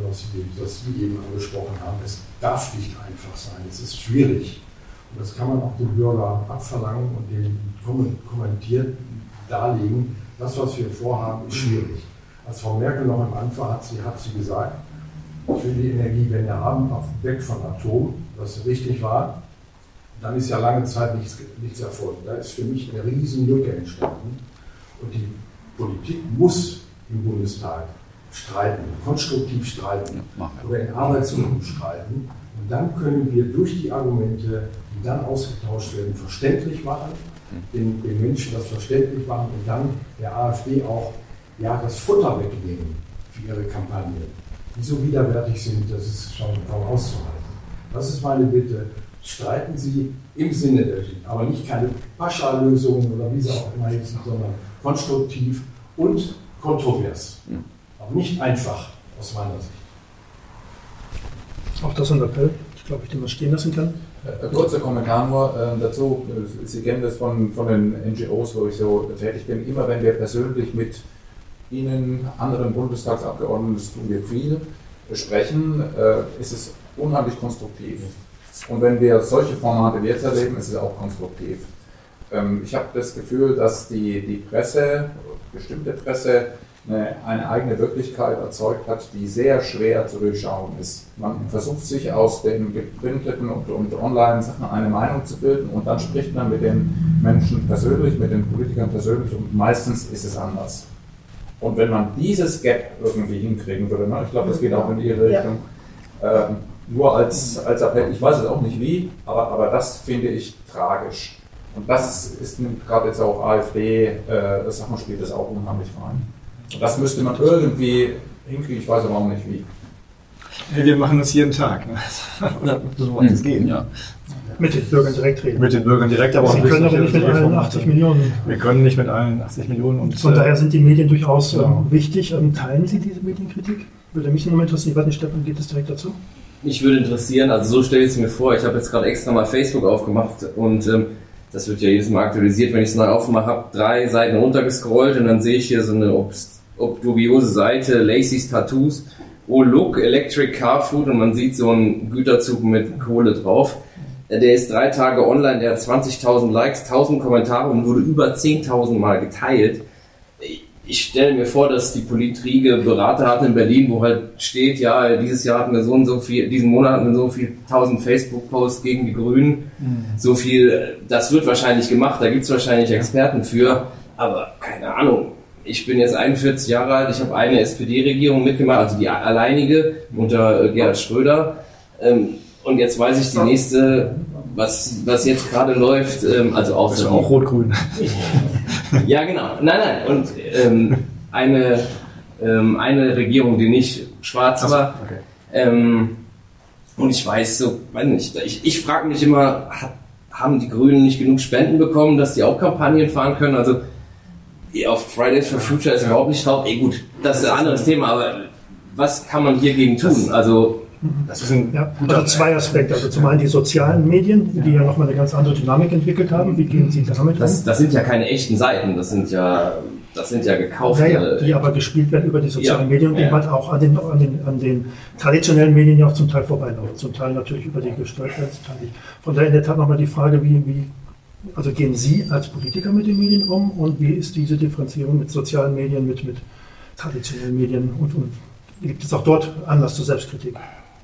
was Sie eben angesprochen haben. Es darf nicht einfach sein, es ist schwierig. Und das kann man auch dem Bürger abverlangen und dem kommentiert darlegen. Das, was wir vorhaben, ist schwierig. Als Frau Merkel noch am Anfang hat sie gesagt, ich will die Energiewende haben, weg von Atom, was richtig war. Dann ist ja lange Zeit nichts erfolgt. Da ist für mich eine riesen Lücke entstanden. Und die Politik muss im Bundestag streiten, konstruktiv streiten oder in Arbeitsgruppen streiten. Und dann können wir durch die Argumente, die dann ausgetauscht werden, verständlich machen, den Menschen das verständlich machen und dann der AfD auch das Futter wegnehmen für ihre Kampagne, die so widerwärtig sind, das ist schon kaum auszuhalten. Das ist meine Bitte. Streiten Sie im Sinne der Dinge, aber nicht keine Pascha-Lösungen oder wie sie auch immer hießen, sondern konstruktiv und kontrovers. Aber nicht einfach, aus meiner Sicht. Auch das ein Appell, ich glaube, den man stehen lassen kann. Kurzer Kommentar nur dazu. Sie kennen das von den NGOs, wo ich so tätig bin. Immer wenn wir persönlich mit Ihnen, anderen Bundestagsabgeordneten, das tun wir viel, sprechen, ist es unheimlich konstruktiv. Und wenn wir solche Formate wie jetzt erleben, ist es auch konstruktiv. Ich habe das Gefühl, dass die Presse, bestimmte Presse, eine eigene Wirklichkeit erzeugt hat, die sehr schwer zu durchschauen ist. Man versucht sich aus den geprinteten und Online-Sachen eine Meinung zu bilden und dann spricht man mit den Menschen persönlich, mit den Politikern persönlich und meistens ist es anders. Und wenn man dieses Gap irgendwie hinkriegen würde, ich glaube, das geht auch in Ihre Richtung, nur als Appell, ich weiß es auch nicht wie, aber das finde ich tragisch. Und das ist gerade jetzt auch AfD, Sachen spielt das auch unheimlich rein. Und das müsste man irgendwie hinkriegen, ich weiß aber auch nicht wie. Wir machen das jeden Tag, ne? Oder so weit es geht. Ja. Mit den Bürgern direkt reden. Mit den Bürgern direkt, aber Sie können aber nicht mit allen 80 Millionen. Wir können nicht mit allen 80 Millionen. Und von daher sind die Medien durchaus wichtig. Teilen Sie diese Medienkritik? Würde mich nur interessieren. Ich weiß nicht, Stefan, geht es direkt dazu? Mich würde interessieren, also so stelle ich es mir vor, ich habe jetzt gerade extra mal Facebook aufgemacht und das wird ja jedes Mal aktualisiert, wenn ich es neu aufmache, habe 3 Seiten runtergescrollt und dann sehe ich hier so eine dubiose Seite, Lacey's Tattoos, oh look, Electric Car Food und man sieht so einen Güterzug mit Kohle drauf. Der ist 3 Tage online, der hat 20.000 Likes, 1.000 Kommentare und wurde über 10.000 Mal geteilt. Ich stelle mir vor, dass die Politriege Berater hat in Berlin, wo halt steht, ja, dieses Jahr hatten wir so und so viel, diesen Monat hatten wir so viel 1.000 Facebook-Posts gegen die Grünen. So viel, das wird wahrscheinlich gemacht, da gibt es wahrscheinlich Experten für, aber keine Ahnung. Ich bin jetzt 41 Jahre alt, ich habe eine SPD-Regierung mitgemacht, also die alleinige unter Gerhard Schröder. Und jetzt weiß ich die nächste, was jetzt gerade läuft, also außer das ist auch Rot-Grün. Ja, genau. Nein. Und eine Regierung, die nicht schwarz war. Okay. Und ich weiß so, weiß nicht. Ich frage mich immer, haben die Grünen nicht genug Spenden bekommen, dass die auch Kampagnen fahren können? Also auf Fridays for Future ist überhaupt nicht drauf. Gut, das ist ein anderes Thema, aber was kann man hiergegen tun? Also 2 Aspekte. Also zum einen die sozialen Medien, die ja nochmal eine ganz andere Dynamik entwickelt haben. Wie gehen Sie damit um? Das sind ja keine echten Seiten, das sind ja gekaufte. Die aber gespielt werden über die sozialen Medien und die halt auch an den traditionellen Medien ja auch zum Teil vorbeilaufen. Zum Teil natürlich über die gesteuert werden. Von daher in der Tat nochmal die Frage, also gehen Sie als Politiker mit den Medien um und wie ist diese Differenzierung mit sozialen Medien, mit traditionellen Medien und gibt es auch dort Anlass zur Selbstkritik?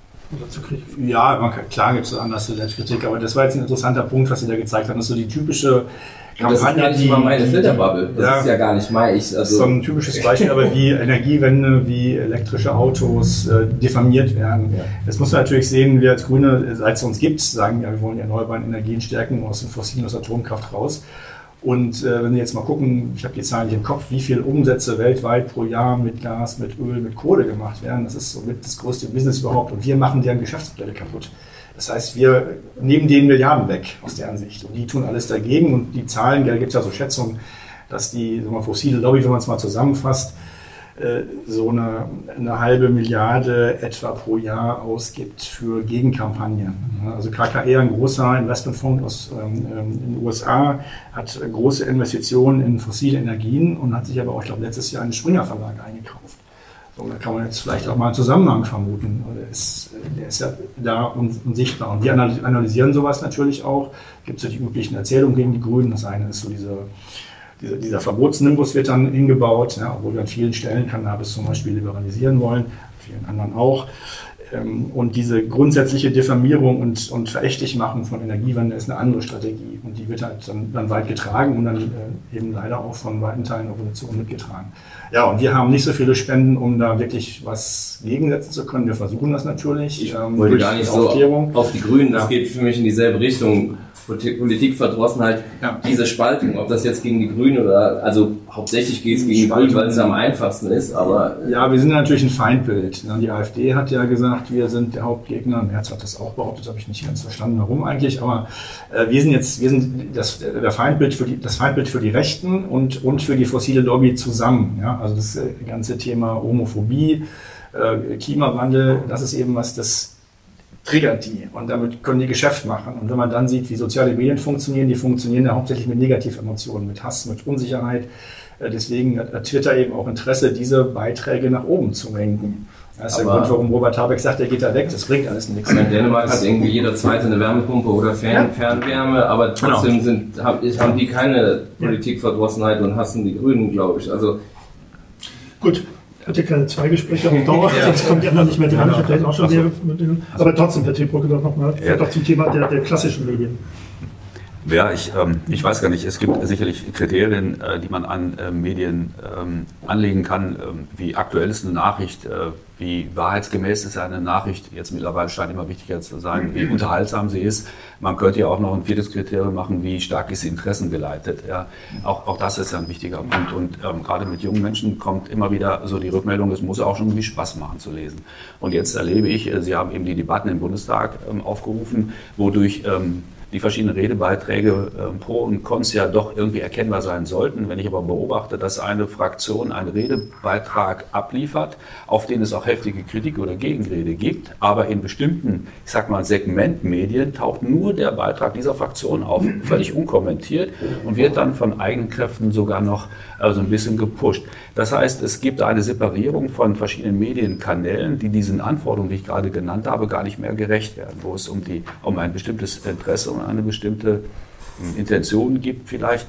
Ja, klar gibt es Anlass zur Selbstkritik, aber das war jetzt ein interessanter Punkt, was Sie da gezeigt haben. Das ist so die typische Kampagne. Das ist gar nicht mal meine Filterbubble. Das ist ja gar nicht mein. Das ist so ein typisches Beispiel, aber wie Energiewende, wie elektrische Autos diffamiert werden. Ja. Das muss man natürlich sehen, wir als Grüne, seit es uns gibt, sagen ja, wir wollen die erneuerbaren Energien stärken, aus den fossilen, aus Atomkraft raus. Und wenn wir jetzt mal gucken, ich habe die Zahlen nicht im Kopf, wie viele Umsätze weltweit pro Jahr mit Gas, mit Öl, mit Kohle gemacht werden, das ist somit das größte Business überhaupt. Und wir machen deren Geschäftsmodelle kaputt. Das heißt, wir nehmen denen Milliarden weg aus deren Sicht. Und die tun alles dagegen. Und die Zahlen, da gibt es ja so Schätzungen, dass die fossile Lobby, wenn man es mal zusammenfasst, so eine halbe Milliarde etwa pro Jahr ausgibt für Gegenkampagnen. Also KKR, ein großer Investmentfonds aus den USA, hat große Investitionen in fossile Energien und hat sich aber auch, ich glaube, letztes Jahr einen Springer Verlag eingekauft. So, da kann man jetzt vielleicht auch mal einen Zusammenhang vermuten. Der ist ja da und sichtbar. Und wir analysieren sowas natürlich auch. Gibt es so die üblichen Erzählungen gegen die Grünen. Das eine ist so dieser Verbotsnimbus wird dann hingebaut, obwohl wir an vielen Stellen Cannabis zum Beispiel liberalisieren wollen, vielen anderen auch. Und diese grundsätzliche Diffamierung und Verächtlichmachung von Energiewende ist eine andere Strategie. Und die wird halt dann weit getragen und dann eben leider auch von weiten Teilen der Opposition mitgetragen. Ja, und wir haben nicht so viele Spenden, um da wirklich was gegensetzen zu können. Wir versuchen das natürlich. Ich wollte gar nicht so auf die Grünen, das geht für mich in dieselbe Richtung. Politikverdrossenheit, diese Spaltung, ob das jetzt gegen die Grünen oder, also hauptsächlich geht es gegen die Grünen, weil es am einfachsten ist, aber... Ja, wir sind natürlich ein Feindbild. Die AfD hat ja gesagt, wir sind der Hauptgegner. Merz hat das auch behauptet, habe ich nicht ganz verstanden, warum eigentlich, aber wir sind das Feindbild für die Rechten und für die fossile Lobby zusammen. Ja? Also das ganze Thema Homophobie, Klimawandel, das ist eben was, das triggert die und damit können die Geschäft machen. Und wenn man dann sieht, wie soziale Medien funktionieren, die funktionieren ja hauptsächlich mit Negativemotionen, mit Hass, mit Unsicherheit. Deswegen hat Twitter eben auch Interesse, diese Beiträge nach oben zu lenken. Das ist der Grund, warum Robert Habeck sagt, er geht da weg, das bringt alles nichts. In Dänemark hat irgendwie jeder Zweite eine Wärmepumpe oder Fernwärme, aber trotzdem haben die keine Politikverdrossenheit und hassen die Grünen, glaube ich. Also gut. Hat ja keine Zweigespräche auf Dauer, sonst kommt die anderen nicht mehr dran. Ich habe da auch schon sehr mit denen. Aber trotzdem, Herr Tilbrücke, doch nochmal zum Thema der klassischen Medien. Ja, ich weiß gar nicht, es gibt sicherlich Kriterien, die man an Medien anlegen kann. Wie aktuell ist eine Nachricht, wie wahrheitsgemäß ist eine Nachricht, jetzt mittlerweile scheint immer wichtiger zu sein, wie unterhaltsam sie ist. Man könnte ja auch noch ein viertes Kriterium machen, wie stark ist sie interessengeleitet. Ja, auch das ist ja ein wichtiger Punkt. Und gerade mit jungen Menschen kommt immer wieder so die Rückmeldung, es muss auch schon irgendwie Spaß machen zu lesen. Und jetzt erlebe ich, Sie haben eben die Debatten im Bundestag aufgerufen, wodurch die verschiedenen Redebeiträge pro und cons ja doch irgendwie erkennbar sein sollten. Wenn ich aber beobachte, dass eine Fraktion einen Redebeitrag abliefert, auf den es auch heftige Kritik oder Gegenrede gibt, aber in bestimmten, ich sag mal, Segmentmedien taucht nur der Beitrag dieser Fraktion auf, völlig unkommentiert und wird dann von eigenen Kräften sogar noch so ein bisschen gepusht. Das heißt, es gibt eine Separierung von verschiedenen Medienkanälen, die diesen Anforderungen, die ich gerade genannt habe, gar nicht mehr gerecht werden, wo es um ein bestimmtes Interesse und eine bestimmte Intention gibt vielleicht,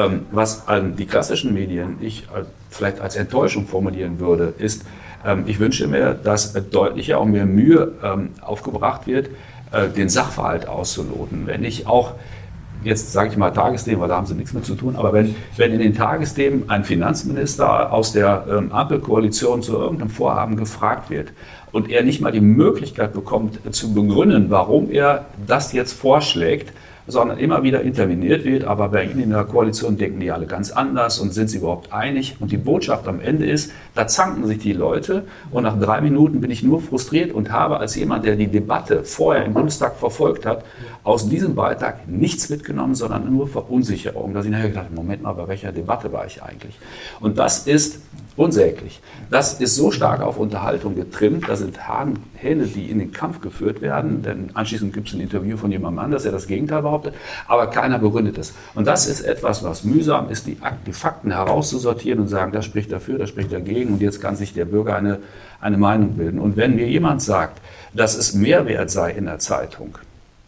was an die klassischen Medien ich vielleicht als Enttäuschung formulieren würde, ist, ich wünsche mir, dass deutlicher und mehr Mühe aufgebracht wird, den Sachverhalt auszuloten. Wenn ich auch jetzt sage ich mal Tagesthemen, weil da haben sie nichts mit zu tun, aber wenn in den Tagesthemen ein Finanzminister aus der Ampelkoalition zu irgendeinem Vorhaben gefragt wird und er nicht mal die Möglichkeit bekommt zu begründen, warum er das jetzt vorschlägt, sondern immer wieder interveniert wird, aber bei Ihnen in der Koalition denken die alle ganz anders und sind sie überhaupt einig. Und die Botschaft am Ende ist, da zanken sich die Leute und nach 3 Minuten bin ich nur frustriert und habe als jemand, der die Debatte vorher im Bundestag verfolgt hat, aus diesem Beitrag nichts mitgenommen, sondern nur Verunsicherung. Da habe ich nachher gedacht, Moment mal, bei welcher Debatte war ich eigentlich? Und das ist unsäglich. Das ist so stark auf Unterhaltung getrimmt, da sind Hähne, die in den Kampf geführt werden, denn anschließend gibt es ein Interview von jemandem anders, der das Gegenteil behauptet, aber keiner begründet es. Und das ist etwas, was mühsam ist, die Fakten herauszusortieren und sagen, das spricht dafür, das spricht dagegen und jetzt kann sich der Bürger eine Meinung bilden. Und wenn mir jemand sagt, dass es Mehrwert sei in der Zeitung,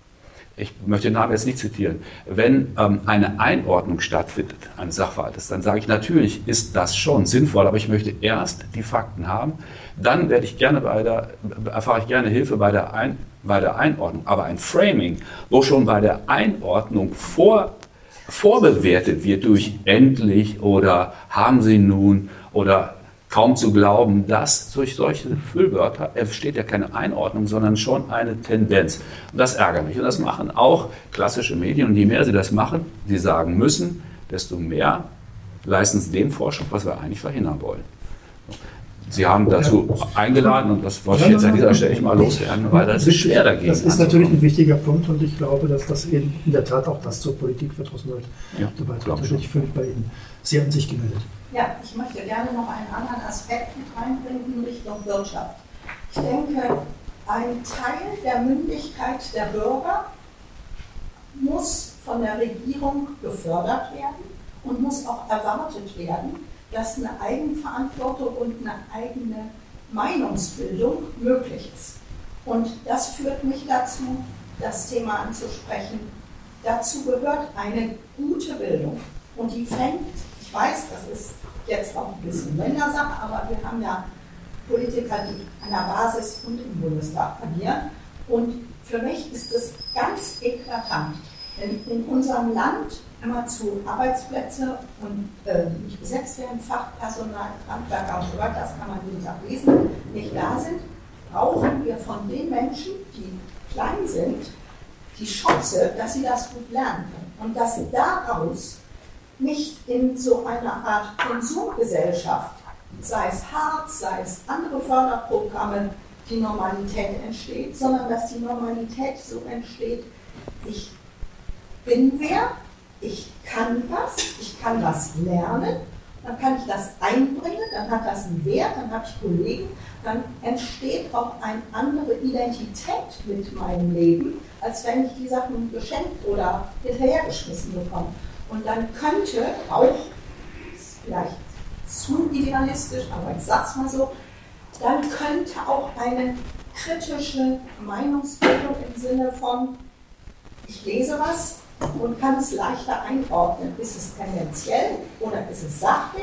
ich möchte den Namen jetzt nicht zitieren, wenn eine Einordnung stattfindet eines Sachverhaltes, dann sage ich, natürlich ist das schon sinnvoll, aber ich möchte erst die Fakten haben, dann erfahre ich gerne Hilfe bei der Einordnung. Aber ein Framing, wo schon bei der Einordnung vorbewertet wird durch endlich oder haben Sie nun oder kaum zu glauben, dass durch solche Füllwörter entsteht ja keine Einordnung, sondern schon eine Tendenz. Und das ärgert mich. Und das machen auch klassische Medien. Und je mehr sie das machen, sie sagen müssen, desto mehr leisten sie den Vorschub, was wir eigentlich verhindern wollen. Sie haben dazu eingeladen und das wollte ich jetzt an dieser Stelle mal loswerden, weil das ist schwer dagegen. Das ist natürlich ein wichtiger Punkt und ich glaube, dass das in der Tat auch das zur Politikverdrossenheit dabei trägt. Da bin ich völlig bei Ihnen. Sie haben sich gemeldet. Ja, ich möchte gerne noch einen anderen Aspekt mit reinbringen in Richtung Wirtschaft. Ich denke, ein Teil der Mündigkeit der Bürger muss von der Regierung gefördert werden und muss auch erwartet werden, dass eine Eigenverantwortung und eine eigene Meinungsbildung möglich ist. Und das führt mich dazu, das Thema anzusprechen. Dazu gehört eine gute Bildung. Und die fängt, ich weiß, das ist jetzt auch ein bisschen Ländersache, aber wir haben ja Politiker, die an der Basis und im Bundestag agieren. Und für mich ist es ganz eklatant, wenn in unserem Land immerzu Arbeitsplätze und nicht besetzt werden, Fachpersonal, Handwerker und so weiter, das kann man jeden Tag lesen, nicht da sind, brauchen wir von den Menschen, die klein sind, die Chance, dass sie das gut lernen können und dass sie daraus nicht in so einer Art Konsumgesellschaft, sei es Hartz, sei es andere Förderprogramme, die Normalität entsteht, sondern dass die Normalität so entsteht, ich bin wer, ich kann was lernen, dann kann ich das einbringen, dann hat das einen Wert, dann habe ich Kollegen, dann entsteht auch eine andere Identität mit meinem Leben, als wenn ich die Sachen geschenkt oder hinterhergeschmissen bekomme. Und dann könnte auch, vielleicht zu idealistisch, aber ich sag's mal so, dann könnte auch eine kritische Meinungsbildung im Sinne von, ich lese was und kann es leichter einordnen. Ist es tendenziell oder ist es sachlich?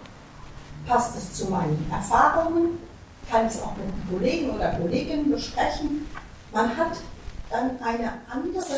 Passt es zu meinen Erfahrungen? Kann ich es auch mit Kollegen oder Kolleginnen besprechen? Man hat dann eine andere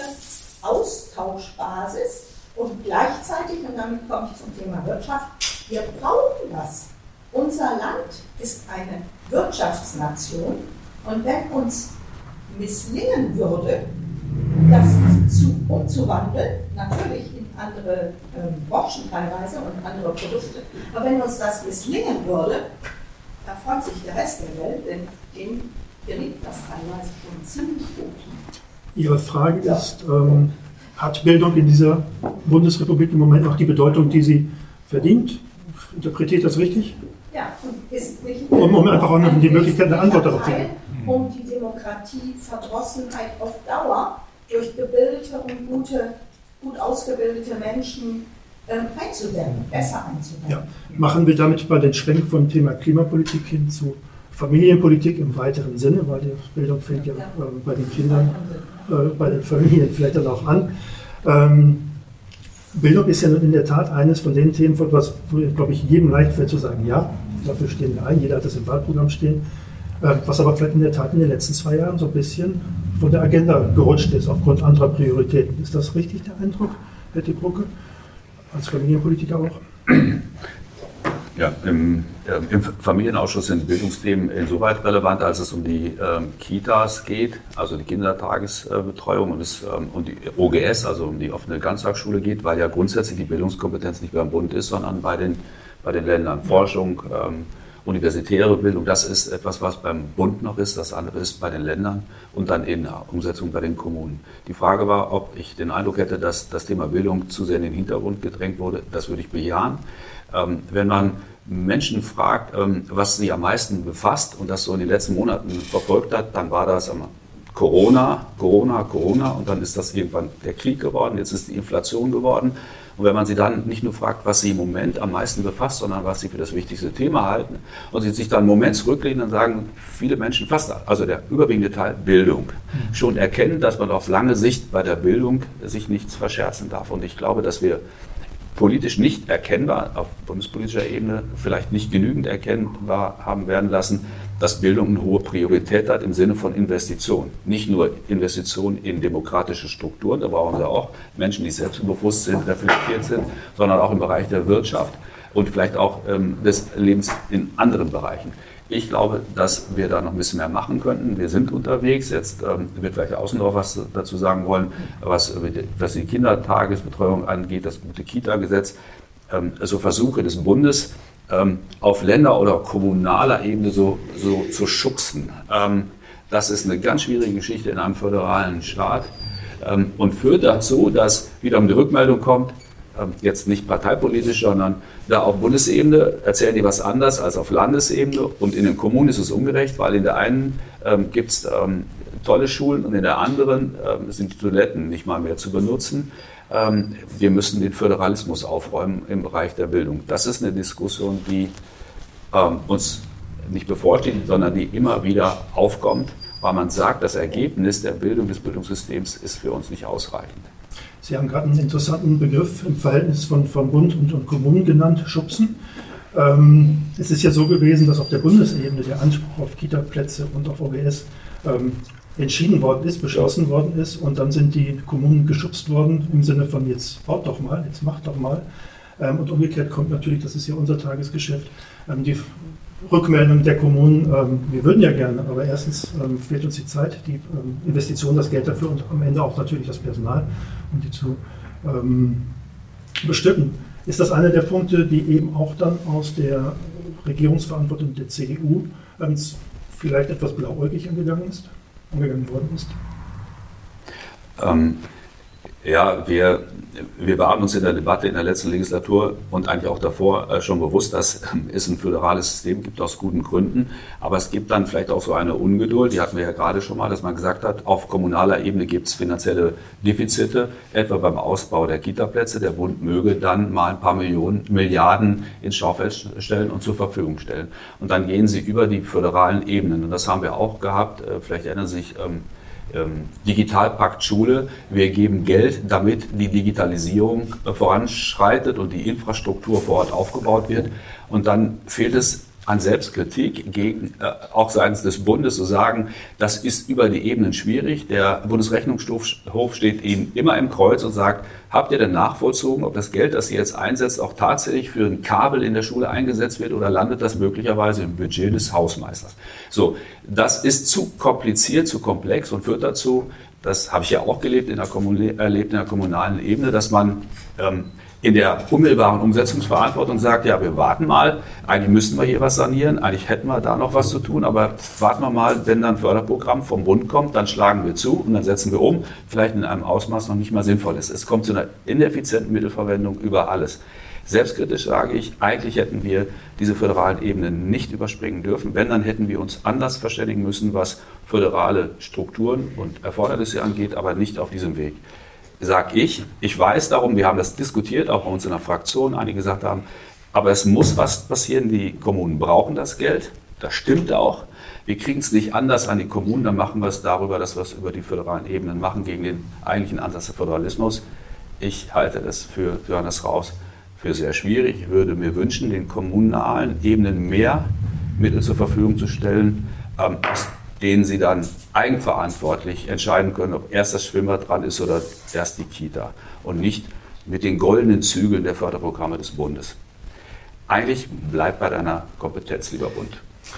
Austauschbasis und gleichzeitig, und damit komme ich zum Thema Wirtschaft, wir brauchen das. Unser Land ist eine Wirtschaftsnation und wenn uns misslingen würde, das umzuwandeln, natürlich in andere Branchen teilweise und andere Produkte, aber wenn uns das misslingen würde, da freut sich der Rest der Welt, denn dem gelingt das teilweise schon ziemlich gut. Ihre Frage ist, hat Bildung in dieser Bundesrepublik im Moment noch die Bedeutung, die sie verdient? Interpretiert das richtig? Ja, und ist nicht um einfach auch noch die Möglichkeit, eine Antwort darauf zu geben. Um die Demokratieverdrossenheit auf Dauer durch gebildete und gut ausgebildete Menschen einzudämmen, besser einzudämmen. Ja. Machen wir damit bei den Schwenk vom Thema Klimapolitik hin zu Familienpolitik im weiteren Sinne, weil die Bildung fängt ja bei den Kindern, bei den Familien vielleicht dann auch an. Bildung ist ja in der Tat eines von den Themen, was, glaube ich, jedem leicht fällt zu sagen, ja, dafür stehen wir ein, jeder hat das im Wahlprogramm stehen, was aber vielleicht in der Tat in den letzten 2 Jahren so ein bisschen von der Agenda gerutscht ist, aufgrund anderer Prioritäten. Ist das richtig, der Eindruck, Herr de Brucke, als Familienpolitiker auch? Ja, im Familienausschuss sind Bildungsthemen insoweit relevant, als es um die Kitas geht, also die Kindertagesbetreuung und die OGS, also um die offene Ganztagsschule geht, weil ja grundsätzlich die Bildungskompetenz nicht beim Bund ist, sondern bei den Ländern. Forschung, universitäre Bildung, das ist etwas, was beim Bund noch ist, das andere ist bei den Ländern und dann in der Umsetzung bei den Kommunen. Die Frage war, ob ich den Eindruck hätte, dass das Thema Bildung zu sehr in den Hintergrund gedrängt wurde. Das würde ich bejahen. Wenn man Menschen fragt, was sie am meisten befasst und das so in den letzten Monaten verfolgt hat, dann war das Corona und dann ist das irgendwann der Krieg geworden, jetzt ist die Inflation geworden. Und wenn man sie dann nicht nur fragt, was sie im Moment am meisten befasst, sondern was sie für das wichtigste Thema halten und sie sich dann einen Moment zurücklehnen, dann sagen viele Menschen, also der überwiegende Teil, Bildung. Schon erkennen, dass man auf lange Sicht bei der Bildung sich nichts verscherzen darf. Und ich glaube, dass wir politisch nicht erkennbar, auf bundespolitischer Ebene vielleicht nicht genügend erkennbar haben werden lassen, dass Bildung eine hohe Priorität hat im Sinne von Investition. Nicht nur Investition in demokratische Strukturen, da brauchen wir auch Menschen, die selbstbewusst sind, reflektiert sind, sondern auch im Bereich der Wirtschaft und vielleicht auch des Lebens in anderen Bereichen. Ich glaube, dass wir da noch ein bisschen mehr machen könnten. Wir sind unterwegs. Jetzt wird vielleicht Außendorf was dazu sagen wollen, was die Kindertagesbetreuung angeht, das gute Kita-Gesetz. So Versuche des Bundes auf Länder- oder kommunaler Ebene so zu schubsen. Das ist eine ganz schwierige Geschichte in einem föderalen Staat und führt dazu, dass wiederum die Rückmeldung kommt, jetzt nicht parteipolitisch, sondern da auf Bundesebene erzählen die was anders als auf Landesebene und in den Kommunen ist es ungerecht, weil in der einen gibt es tolle Schulen und in der anderen sind die Toiletten nicht mal mehr zu benutzen. Wir müssen den Föderalismus aufräumen im Bereich der Bildung. Das ist eine Diskussion, die uns nicht bevorsteht, sondern die immer wieder aufkommt, weil man sagt, das Ergebnis der Bildung des Bildungssystems ist für uns nicht ausreichend. Sie haben gerade einen interessanten Begriff im Verhältnis von Bund und Kommunen genannt, schubsen. Es ist ja so gewesen, dass auf der Bundesebene der Anspruch auf Kita-Plätze und auf OGS entschieden worden ist, beschlossen worden ist und dann sind die Kommunen geschubst worden im Sinne von jetzt baut doch mal, jetzt macht doch mal. Und umgekehrt kommt natürlich, das ist ja unser Tagesgeschäft, die Rückmeldung der Kommunen, wir würden ja gerne, aber erstens fehlt uns die Zeit, die Investition, das Geld dafür und am Ende auch natürlich das Personal, um die zu bestücken. Ist das einer der Punkte, die eben auch dann aus der Regierungsverantwortung der CDU vielleicht etwas blauäugig angegangen worden ist? Ja, wir waren uns in der Debatte in der letzten Legislatur und eigentlich auch davor schon bewusst, dass es ein föderales System gibt aus guten Gründen. Aber es gibt dann vielleicht auch so eine Ungeduld, die hatten wir ja gerade schon mal, dass man gesagt hat, auf kommunaler Ebene gibt es finanzielle Defizite, etwa beim Ausbau der Kita-Plätze. Der Bund möge dann mal ein paar Milliarden ins Schaufeld stellen und zur Verfügung stellen. Und dann gehen sie über die föderalen Ebenen. Und das haben wir auch gehabt. Vielleicht erinnern Sie sich, Digitalpakt Schule. Wir geben Geld, damit die Digitalisierung voranschreitet und die Infrastruktur vor Ort aufgebaut wird. Und dann fehlt es an Selbstkritik auch seitens des Bundes zu sagen, das ist über die Ebenen schwierig. Der Bundesrechnungshof steht Ihnen immer im Kreuz und sagt, habt ihr denn nachvollzogen, ob das Geld, das ihr jetzt einsetzt, auch tatsächlich für ein Kabel in der Schule eingesetzt wird oder landet das möglicherweise im Budget des Hausmeisters? So, das ist zu kompliziert, zu komplex und führt dazu, das habe ich ja auch erlebt in der kommunalen Ebene, dass man in der unmittelbaren Umsetzungsverantwortung sagt, ja, wir warten mal, eigentlich müssten wir hier was sanieren, eigentlich hätten wir da noch was zu tun, aber warten wir mal, wenn dann ein Förderprogramm vom Bund kommt, dann schlagen wir zu und dann setzen wir um, vielleicht in einem Ausmaß noch nicht mal sinnvoll ist. Es kommt zu einer ineffizienten Mittelverwendung über alles. Selbstkritisch sage ich, eigentlich hätten wir diese föderalen Ebenen nicht überspringen dürfen. Wenn, dann hätten wir uns anders verständigen müssen, was föderale Strukturen und Erfordernisse angeht, aber nicht auf diesem Weg. Sag ich weiß darum, wir haben das diskutiert, auch bei uns in der Fraktion, einige gesagt haben, aber es muss was passieren, die Kommunen brauchen das Geld, das stimmt auch. Wir kriegen es nicht anders an die Kommunen, dann machen wir es darüber, dass wir es über die föderalen Ebenen machen, gegen den eigentlichen Ansatz des Föderalismus. Ich halte das für Johannes Raus für sehr schwierig. Ich würde mir wünschen, den kommunalen Ebenen mehr Mittel zur Verfügung zu stellen, aus denen sie dann eigenverantwortlich entscheiden können, ob erst das Schwimmbad dran ist oder erst die Kita und nicht mit den goldenen Zügeln der Förderprogramme des Bundes. Eigentlich bleibt bei deiner Kompetenz, lieber Bund.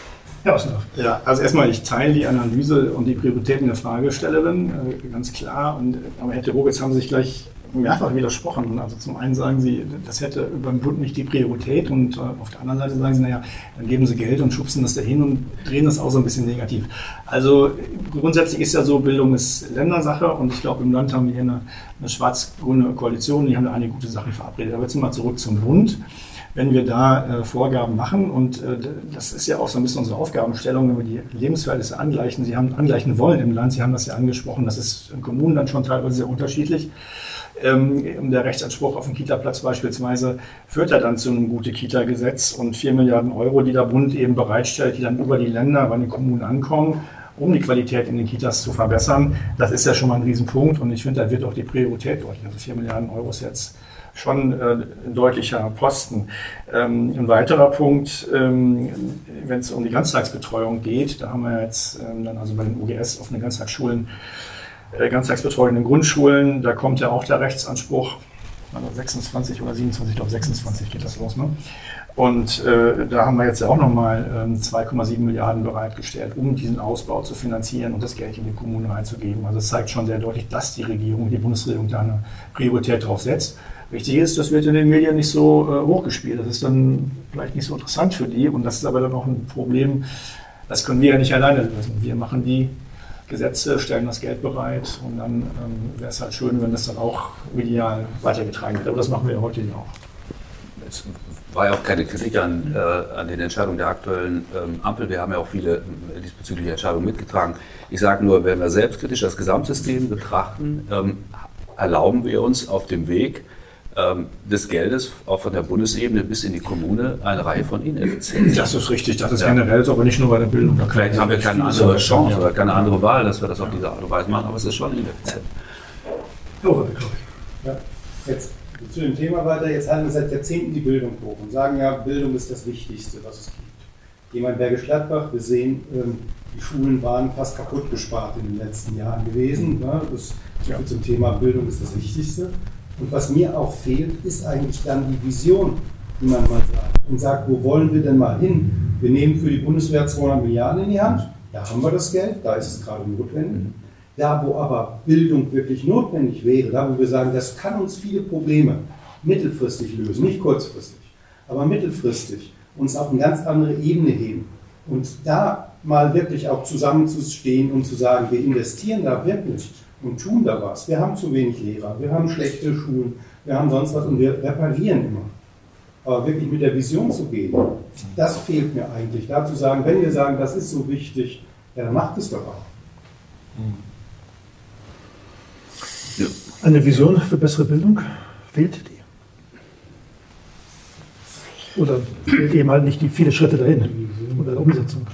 Ja, also erstmal, ich teile die Analyse und die Prioritäten der Fragestellerin, ganz klar. Aber Herr Terogitz haben sich gleich mehrfach widersprochen. Also zum einen sagen Sie, das hätte beim Bund nicht die Priorität und auf der anderen Seite sagen Sie, naja, dann geben Sie Geld und schubsen das dahin und drehen das auch so ein bisschen negativ. Also grundsätzlich ist ja so, Bildung ist Ländersache und ich glaube, im Land haben wir hier eine schwarz-grüne Koalition, die haben da einige gute Sachen verabredet. Aber jetzt mal zurück zum Bund. Wenn wir da Vorgaben machen und das ist ja auch so ein bisschen unsere Aufgabenstellung, wenn wir die Lebensverhältnnisse angleichen wollen im Land, Sie haben das ja angesprochen, das ist in Kommunen dann schon teilweise sehr unterschiedlich. Der Rechtsanspruch auf einen Kita-Platz beispielsweise führt ja dann zu einem Gute-Kita-Gesetz und 4 Milliarden Euro, die der Bund eben bereitstellt, die dann über die Länder bei den Kommunen ankommen, um die Qualität in den Kitas zu verbessern. Das ist ja schon mal ein Riesenpunkt und ich finde, da wird auch die Priorität deutlich. Also 4 Milliarden Euro ist jetzt schon ein deutlicher Posten. Ein weiterer Punkt, wenn es um die Ganztagsbetreuung geht, da haben wir jetzt dann also bei den OGS offene Ganztagsschulen, Ganztagsbetreuung in den Grundschulen, da kommt ja auch der Rechtsanspruch, also 26 oder 27, ich glaube 26 geht das los, ne? Und da haben wir jetzt ja auch nochmal 2,7 Milliarden bereitgestellt, um diesen Ausbau zu finanzieren und das Geld in die Kommunen reinzugeben. Also das zeigt schon sehr deutlich, dass die Bundesregierung da eine Priorität drauf setzt. Wichtig ist, das wird in den Medien nicht so hochgespielt. Das ist dann vielleicht nicht so interessant für die und das ist aber dann auch ein Problem, das können wir ja nicht alleine lösen. Wir machen die Gesetze, stellen das Geld bereit und dann wäre es halt schön, wenn das dann auch medial weitergetragen wird. Aber das machen wir heute ja auch. Es war ja auch keine Kritik an den Entscheidungen der aktuellen Ampel. Wir haben ja auch viele diesbezügliche Entscheidungen mitgetragen. Ich sage nur, wenn wir selbstkritisch das Gesamtsystem betrachten, erlauben wir uns auf dem Weg des Geldes, auch von der Bundesebene bis in die Kommune, eine Reihe von Ineffizienzen. Das ist richtig, das ist generell so, aber nicht nur bei der Bildung. Vielleicht haben wir keine andere Chance oder keine andere Wahl, dass wir das auf diese Art und Weise machen, aber es ist schon ineffizient. Ja, jetzt Zu dem Thema weiter, jetzt halten wir seit Jahrzehnten die Bildung hoch und sagen ja, Bildung ist das Wichtigste, was es gibt. Gehen wir in Bergisch Gladbach, wir sehen, die Schulen waren fast kaputt gespart in den letzten Jahren gewesen. Ne? Das zum Thema Bildung ist das Wichtigste. Und was mir auch fehlt, ist eigentlich dann die Vision, die man mal sagt. Und sagt, wo wollen wir denn mal hin? Wir nehmen für die Bundeswehr 200 Milliarden in die Hand, da haben wir das Geld, da ist es gerade notwendig. Da, wo aber Bildung wirklich notwendig wäre, da, wo wir sagen, das kann uns viele Probleme mittelfristig lösen, nicht kurzfristig, aber mittelfristig uns auf eine ganz andere Ebene heben. Und da mal wirklich auch zusammenzustehen und zu sagen, wir investieren da wirklich und tun da was. Wir haben zu wenig Lehrer, wir haben schlechte Schulen, wir haben sonst was und wir reparieren immer. Aber wirklich mit der Vision zu gehen, das fehlt mir eigentlich. Da zu sagen, wenn wir sagen, das ist so wichtig, ja, dann macht es doch auch. Eine Vision für bessere Bildung, fehlt die? Oder fehlt eben halt nicht die viele Schritte dahin oder der Umsetzung?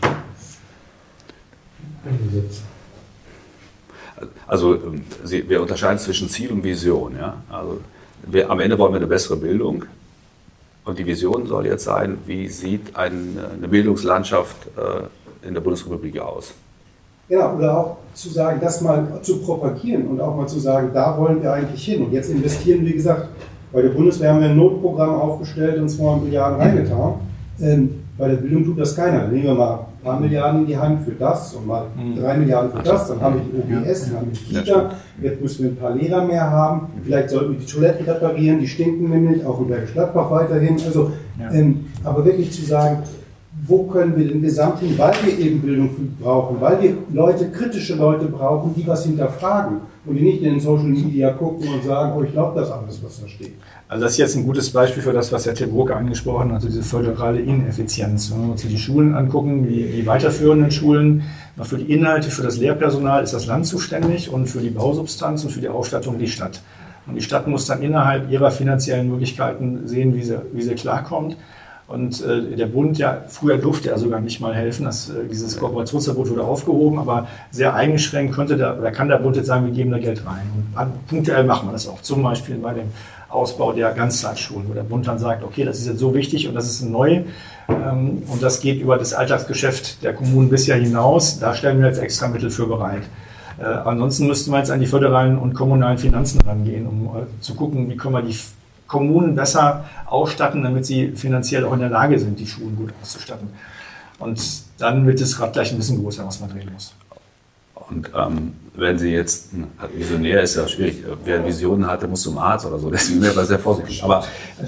Also wir unterscheiden zwischen Ziel und Vision. Ja? Also am Ende wollen wir eine bessere Bildung und die Vision soll jetzt sein, wie sieht eine Bildungslandschaft in der Bundesrepublik aus? Ja, oder auch zu sagen, das mal zu propagieren und auch mal zu sagen, da wollen wir eigentlich hin. Und jetzt investieren, wie gesagt, bei der Bundeswehr haben wir ein Notprogramm aufgestellt und 200 Milliarden reingetan. Bei der Bildung tut das keiner. Dann nehmen wir mal ein paar Milliarden in die Hand für das und mal 3 Milliarden für das. Dann haben wir die OBS, dann haben wir die Kita. Jetzt müssen wir ein paar Lehrer mehr haben. Vielleicht sollten wir die Toiletten reparieren, die stinken nämlich, auch in Bergisch Gladbach weiterhin. Also, aber wirklich zu sagen, wo können wir den Gesamten, weil wir eben Bildung brauchen, weil wir kritische Leute brauchen, die was hinterfragen und die nicht in den Social Media gucken und sagen, oh, ich glaube das alles, was da steht. Also das ist jetzt ein gutes Beispiel für das, was Herr Till Burke angesprochen hat, also diese föderale Ineffizienz. Wenn wir uns die Schulen angucken, die weiterführenden Schulen, für die Inhalte, für das Lehrpersonal ist das Land zuständig und für die Bausubstanz und für die Ausstattung die Stadt. Und die Stadt muss dann innerhalb ihrer finanziellen Möglichkeiten sehen, wie sie klarkommt. Und der Bund, ja, früher durfte er sogar nicht mal helfen, dieses Kooperationsverbot wurde aufgehoben, aber sehr eingeschränkt kann der Bund jetzt sagen, wir geben da Geld rein. Und punktuell machen wir das auch, zum Beispiel bei dem Ausbau der Ganzzeitschulen, wo der Bund dann sagt, okay, das ist jetzt so wichtig und das ist neu und das geht über das Alltagsgeschäft der Kommunen bisher hinaus, da stellen wir jetzt extra Mittel für bereit. Ansonsten müssten wir jetzt an die föderalen und kommunalen Finanzen rangehen, um zu gucken, wie können wir die Kommunen besser ausstatten, damit sie finanziell auch in der Lage sind, die Schulen gut auszustatten. Und dann wird das Rad gleich ein bisschen größer, was man drehen muss. Und wenn Sie jetzt, Visionär ist ja schwierig, wer Visionen hatte, muss zum Arzt oder so, deswegen wäre ich sehr vorsichtig. Aber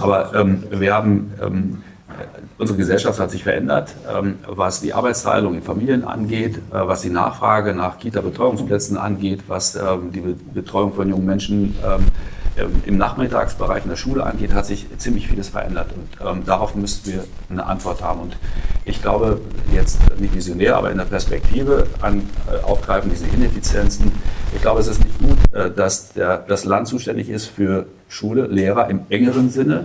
wir haben, unsere Gesellschaft hat sich verändert, was die Arbeitsteilung in Familien angeht, was die Nachfrage nach Kita-Betreuungsplätzen angeht, was die Betreuung von jungen Menschen im Nachmittagsbereich in der Schule angeht, hat sich ziemlich vieles verändert. Und darauf müssten wir eine Antwort haben. Und ich glaube, jetzt nicht visionär, aber in der Perspektive aufgreifen, diese Ineffizienzen. Ich glaube, es ist nicht gut, dass das Land zuständig ist für Schule, Lehrer im engeren Sinne.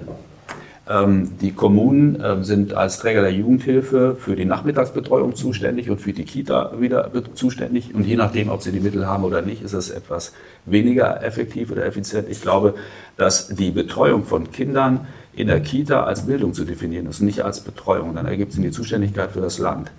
Die Kommunen sind als Träger der Jugendhilfe für die Nachmittagsbetreuung zuständig und für die Kita wieder zuständig. Und je nachdem, ob sie die Mittel haben oder nicht, ist es etwas weniger effektiv oder effizient. Ich glaube, dass die Betreuung von Kindern in der Kita als Bildung zu definieren ist, nicht als Betreuung. Dann ergibt sich die Zuständigkeit für das Land.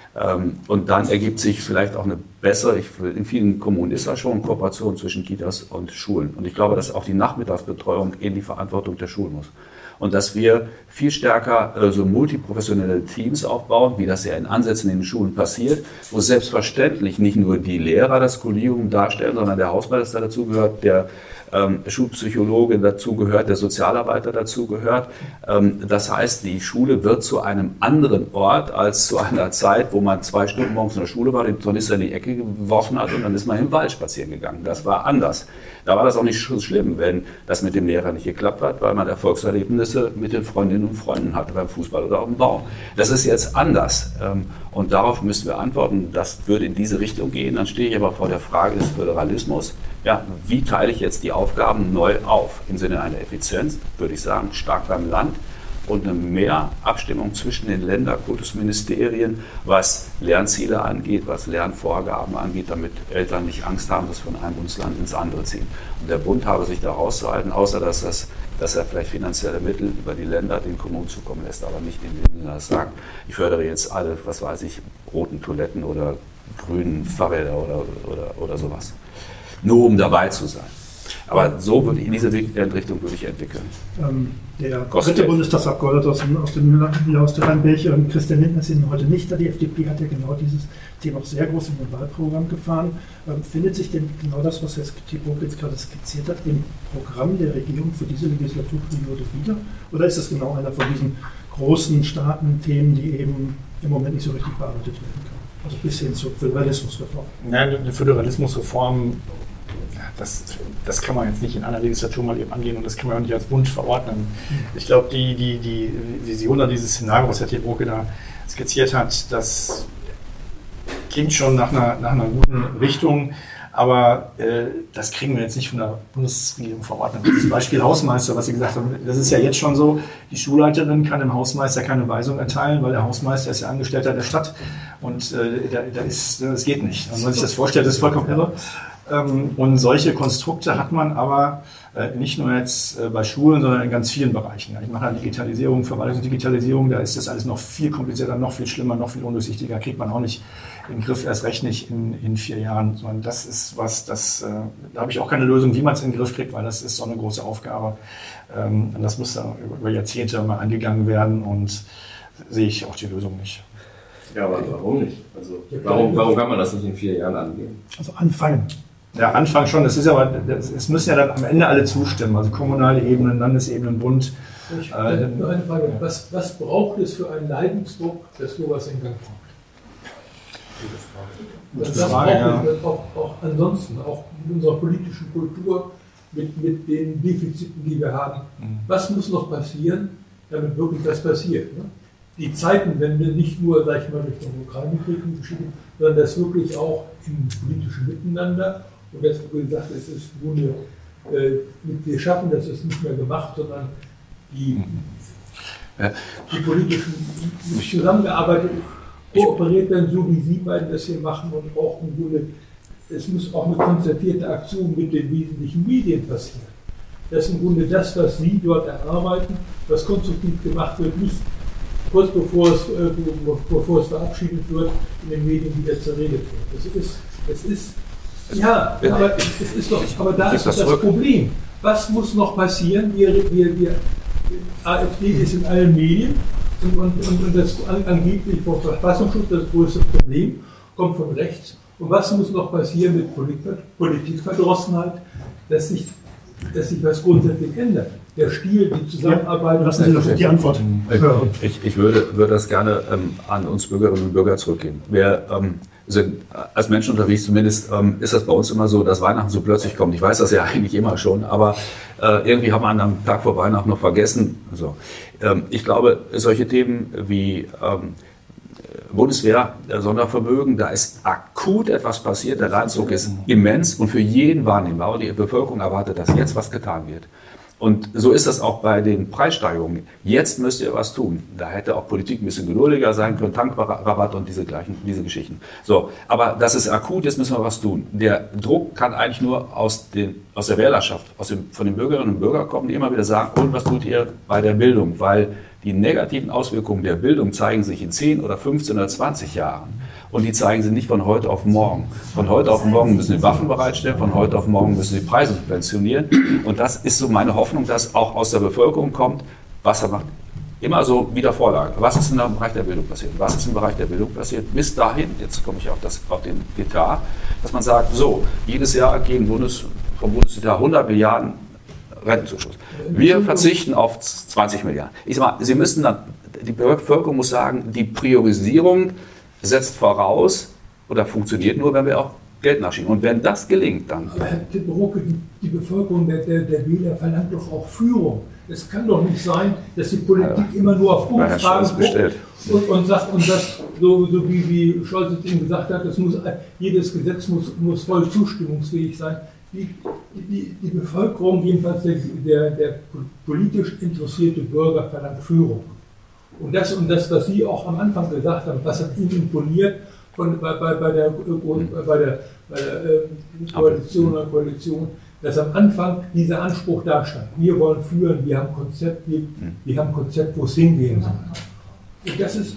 Und dann ergibt sich vielleicht auch eine bessere, in vielen Kommunen ist das schon, Kooperation zwischen Kitas und Schulen. Und ich glaube, dass auch die Nachmittagsbetreuung in die Verantwortung der Schulen muss. Und dass wir viel stärker so multiprofessionelle Teams aufbauen, wie das ja in Ansätzen in den Schulen passiert, wo selbstverständlich nicht nur die Lehrer das Kollegium darstellen, sondern der Hausmeister dazugehört, der Schulpsychologe dazugehört, der Sozialarbeiter dazugehört. Das heißt, die Schule wird zu einem anderen Ort als zu einer Zeit, wo man 2 Stunden morgens in der Schule war, den Tornister in die Ecke geworfen hat und dann ist man im Wald spazieren gegangen. Das war anders. Da war das auch nicht so schlimm, wenn das mit dem Lehrer nicht geklappt hat, weil man Erfolgserlebnisse mit den Freundinnen und Freunden hatte, beim Fußball oder auf dem Baum. Das ist jetzt anders. Und darauf müssen wir antworten. Das würde in diese Richtung gehen. Dann stehe ich aber vor der Frage des Föderalismus. Ja, wie teile ich jetzt die Aufgaben neu auf? Im Sinne einer Effizienz, würde ich sagen, stark beim Land und eine mehr Abstimmung zwischen den Länderkultusministerien, was Lernziele angeht, was Lernvorgaben angeht, damit Eltern nicht Angst haben, dass von einem Bundesland ins andere ziehen. Und der Bund habe sich da rauszuhalten, außer dass er vielleicht finanzielle Mittel über die Länder den Kommunen zukommen lässt, aber nicht indem er das sagt, ich fördere jetzt alle, was weiß ich, roten Toiletten oder grünen Fahrräder oder sowas. Nur um dabei zu sein. Aber so würde ich in diese Richtung würde ich entwickeln. Der dritte Bundestagsabgeordnete aus der Rhein-Berg, Christian Lindner, ist heute nicht da. Die FDP hat ja genau dieses Thema auch sehr groß in den Wahlprogramm gefahren. Findet sich denn genau das, was Herr Thibaut jetzt gerade skizziert hat, im Programm der Regierung für diese Legislaturperiode wieder? Oder ist das genau einer von diesen großen, starken Themen, die eben im Moment nicht so richtig bearbeitet werden kann? Also bis hin zur Föderalismusreform. Ja, eine Föderalismusreform, das kann man jetzt nicht in einer Legislatur mal eben angehen und das kann man auch nicht als Bund verordnen. Ich glaube, die Vision oder dieses Szenario, was Herr Thielbroke da skizziert hat, das klingt schon nach einer guten Richtung, aber das kriegen wir jetzt nicht von der Bundesregierung verordnet. Zum Beispiel Hausmeister, was Sie gesagt haben, das ist ja jetzt schon so, die Schulleiterin kann dem Hausmeister keine Weisung erteilen, weil der Hausmeister ist ja Angestellter der Stadt und das geht nicht. Also, wenn man sich das vorstellt, das ist vollkommen irre. Und solche Konstrukte hat man aber nicht nur jetzt bei Schulen, sondern in ganz vielen Bereichen. Ich mache Digitalisierung, Verwaltungsdigitalisierung, da ist das alles noch viel komplizierter, noch viel schlimmer, noch viel undurchsichtiger, kriegt man auch nicht in den Griff, erst recht nicht in 4 Jahren. Sondern das ist was, da habe ich auch keine Lösung, wie man es in den Griff kriegt, weil das ist so eine große Aufgabe. Und das muss dann über Jahrzehnte mal angegangen werden und sehe ich auch die Lösung nicht. Ja, aber warum nicht? Also warum kann man das nicht in 4 Jahren angehen? Also anfangen. Ja, Anfang schon. Es müssen ja dann am Ende alle zustimmen, also kommunale Ebenen, Landesebenen, Bund. Nur eine Frage. Was braucht es für einen Leidensdruck, dass sowas in Gang kommt? Das brauchen wir auch ansonsten, auch in unserer politischen Kultur, mit den Defiziten, die wir haben. Was muss noch passieren, damit wirklich was passiert? Ne? Die Zeiten, wenn wir nicht nur, sag ich mal, Richtung Ukraine-Krieg schieben, sondern das wirklich auch im politischen Miteinander. Und das, wie gesagt, es ist nur wir schaffen das ist nicht mehr gemacht, sondern die politischen zusammengearbeitet, kooperiert werden, so wie Sie beiden das hier machen und auch im Grunde, es muss auch eine konzertierte Aktion mit den wesentlichen Medien passieren. Das ist im Grunde das, was Sie dort erarbeiten, was konstruktiv gemacht wird, nicht kurz bevor es verabschiedet wird, in den Medien wieder zerredet wird. Aber da ist das Problem. Was muss noch passieren? Die AfD ist in allen Medien und das angeblich vom Verfassungsschutz das größte Problem kommt von rechts. Und was muss noch passieren mit Politikverdrossenheit, dass sich was grundsätzlich ändert? Der Stil, die Zusammenarbeit. Lassen Sie doch die Antwort hören. Ich würde das gerne an uns Bürgerinnen und Bürger zurückgeben. Wir sind als Menschen unterwegs, zumindest ist das bei uns immer so, dass Weihnachten so plötzlich kommt. Ich weiß das ja eigentlich immer schon, aber irgendwie haben wir am Tag vor Weihnachten noch vergessen. Also, ich glaube, solche Themen wie Bundeswehr, Sondervermögen, da ist akut etwas passiert, der Leidsdruck ist immens und für jeden wahrnehmbar. Aber die Bevölkerung erwartet, dass jetzt was getan wird. Und so ist das auch bei den Preissteigerungen. Jetzt müsst ihr was tun. Da hätte auch Politik ein bisschen geduldiger sein können, Tankrabatt und diese Geschichten. So, aber das ist akut, jetzt müssen wir was tun. Der Druck kann eigentlich nur aus der Wählerschaft, von den Bürgerinnen und Bürgern kommen, die immer wieder sagen, und was tut ihr bei der Bildung? Weil die negativen Auswirkungen der Bildung zeigen sich in 10 oder 15 oder 20 Jahren. Und die zeigen sie nicht von heute auf morgen. Von heute auf morgen müssen sie Waffen bereitstellen, von heute auf morgen müssen sie Preise subventionieren. Und das ist so meine Hoffnung, dass auch aus der Bevölkerung kommt, was er macht. Immer so wieder Vorlage. Was ist im Bereich der Bildung passiert? Was ist im Bereich der Bildung passiert? Bis dahin, jetzt komme ich auf den Etat, dass man sagt, so, jedes Jahr gehen vom Bundesetat 100 Milliarden Rentenzuschuss. Wir verzichten auf 20 Milliarden. Ich sag mal, die Bevölkerung muss sagen, die Priorisierung setzt voraus oder funktioniert nur, wenn wir auch Geld nachschieben. Und wenn das gelingt, dann... Aber Herr Thielbroke, die Bevölkerung, der Wähler verlangt doch auch Führung. Es kann doch nicht sein, dass die Politik immer nur auf Umfragen guckt und sagt, so wie Scholz es eben gesagt hat, jedes Gesetz muss voll zustimmungsfähig sein. die Bevölkerung, jedenfalls der politisch interessierte Bürger, verlangt Führung. Und das, was Sie auch am Anfang gesagt haben, was hat Ihnen imponiert bei der Koalition, dass am Anfang dieser Anspruch da stand. Wir wollen führen, wir haben ein Konzept, wo es hingehen soll. Und das ist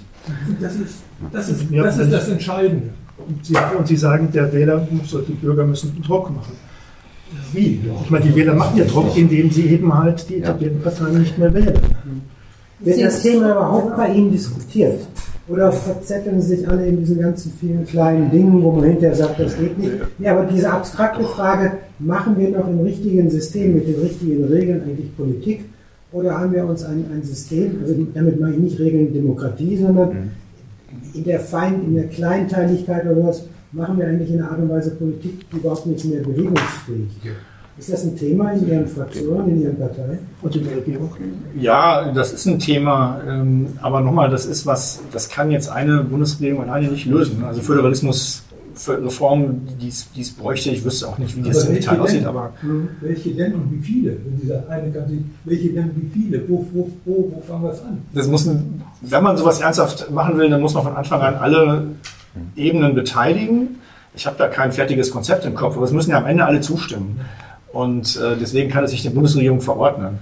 das Entscheidende. Und Sie sagen, der Wähler, die Bürger müssen Druck machen. Wie? Ich meine, die Wähler machen ja Druck, indem sie eben halt die etablierten Parteien nicht mehr wählen. Wird das Thema überhaupt bei Ihnen diskutiert? Oder verzetteln sich alle in diesen ganzen vielen kleinen Dingen, wo man hinterher sagt, das geht nicht? Ja, aber diese abstrakte Frage, machen wir noch im richtigen System mit den richtigen Regeln eigentlich Politik? Oder haben wir uns ein System, also damit meine ich nicht Regeln Demokratie, sondern in der Kleinteiligkeit oder was, machen wir eigentlich in einer Art und Weise Politik, die überhaupt nicht mehr bewegungsfähig ist. Ist das ein Thema in Ihren Fraktionen, in Ihren Parteien und in der Regierung? Ja, das ist ein Thema, aber nochmal, das kann jetzt eine Bundesregierung alleine nicht lösen. Also Föderalismus, Reformen, die es bräuchte, ich wüsste auch nicht, wie das im Detail aussieht. Aber welche denn und wie viele? Wenn Sie sagen, welche denn und wie viele? Wo fangen wir es an? Wenn man sowas ernsthaft machen will, dann muss man von Anfang an alle Ebenen beteiligen. Ich habe da kein fertiges Konzept im Kopf, aber es müssen ja am Ende alle zustimmen. Und deswegen kann es sich die Bundesregierung verordnen.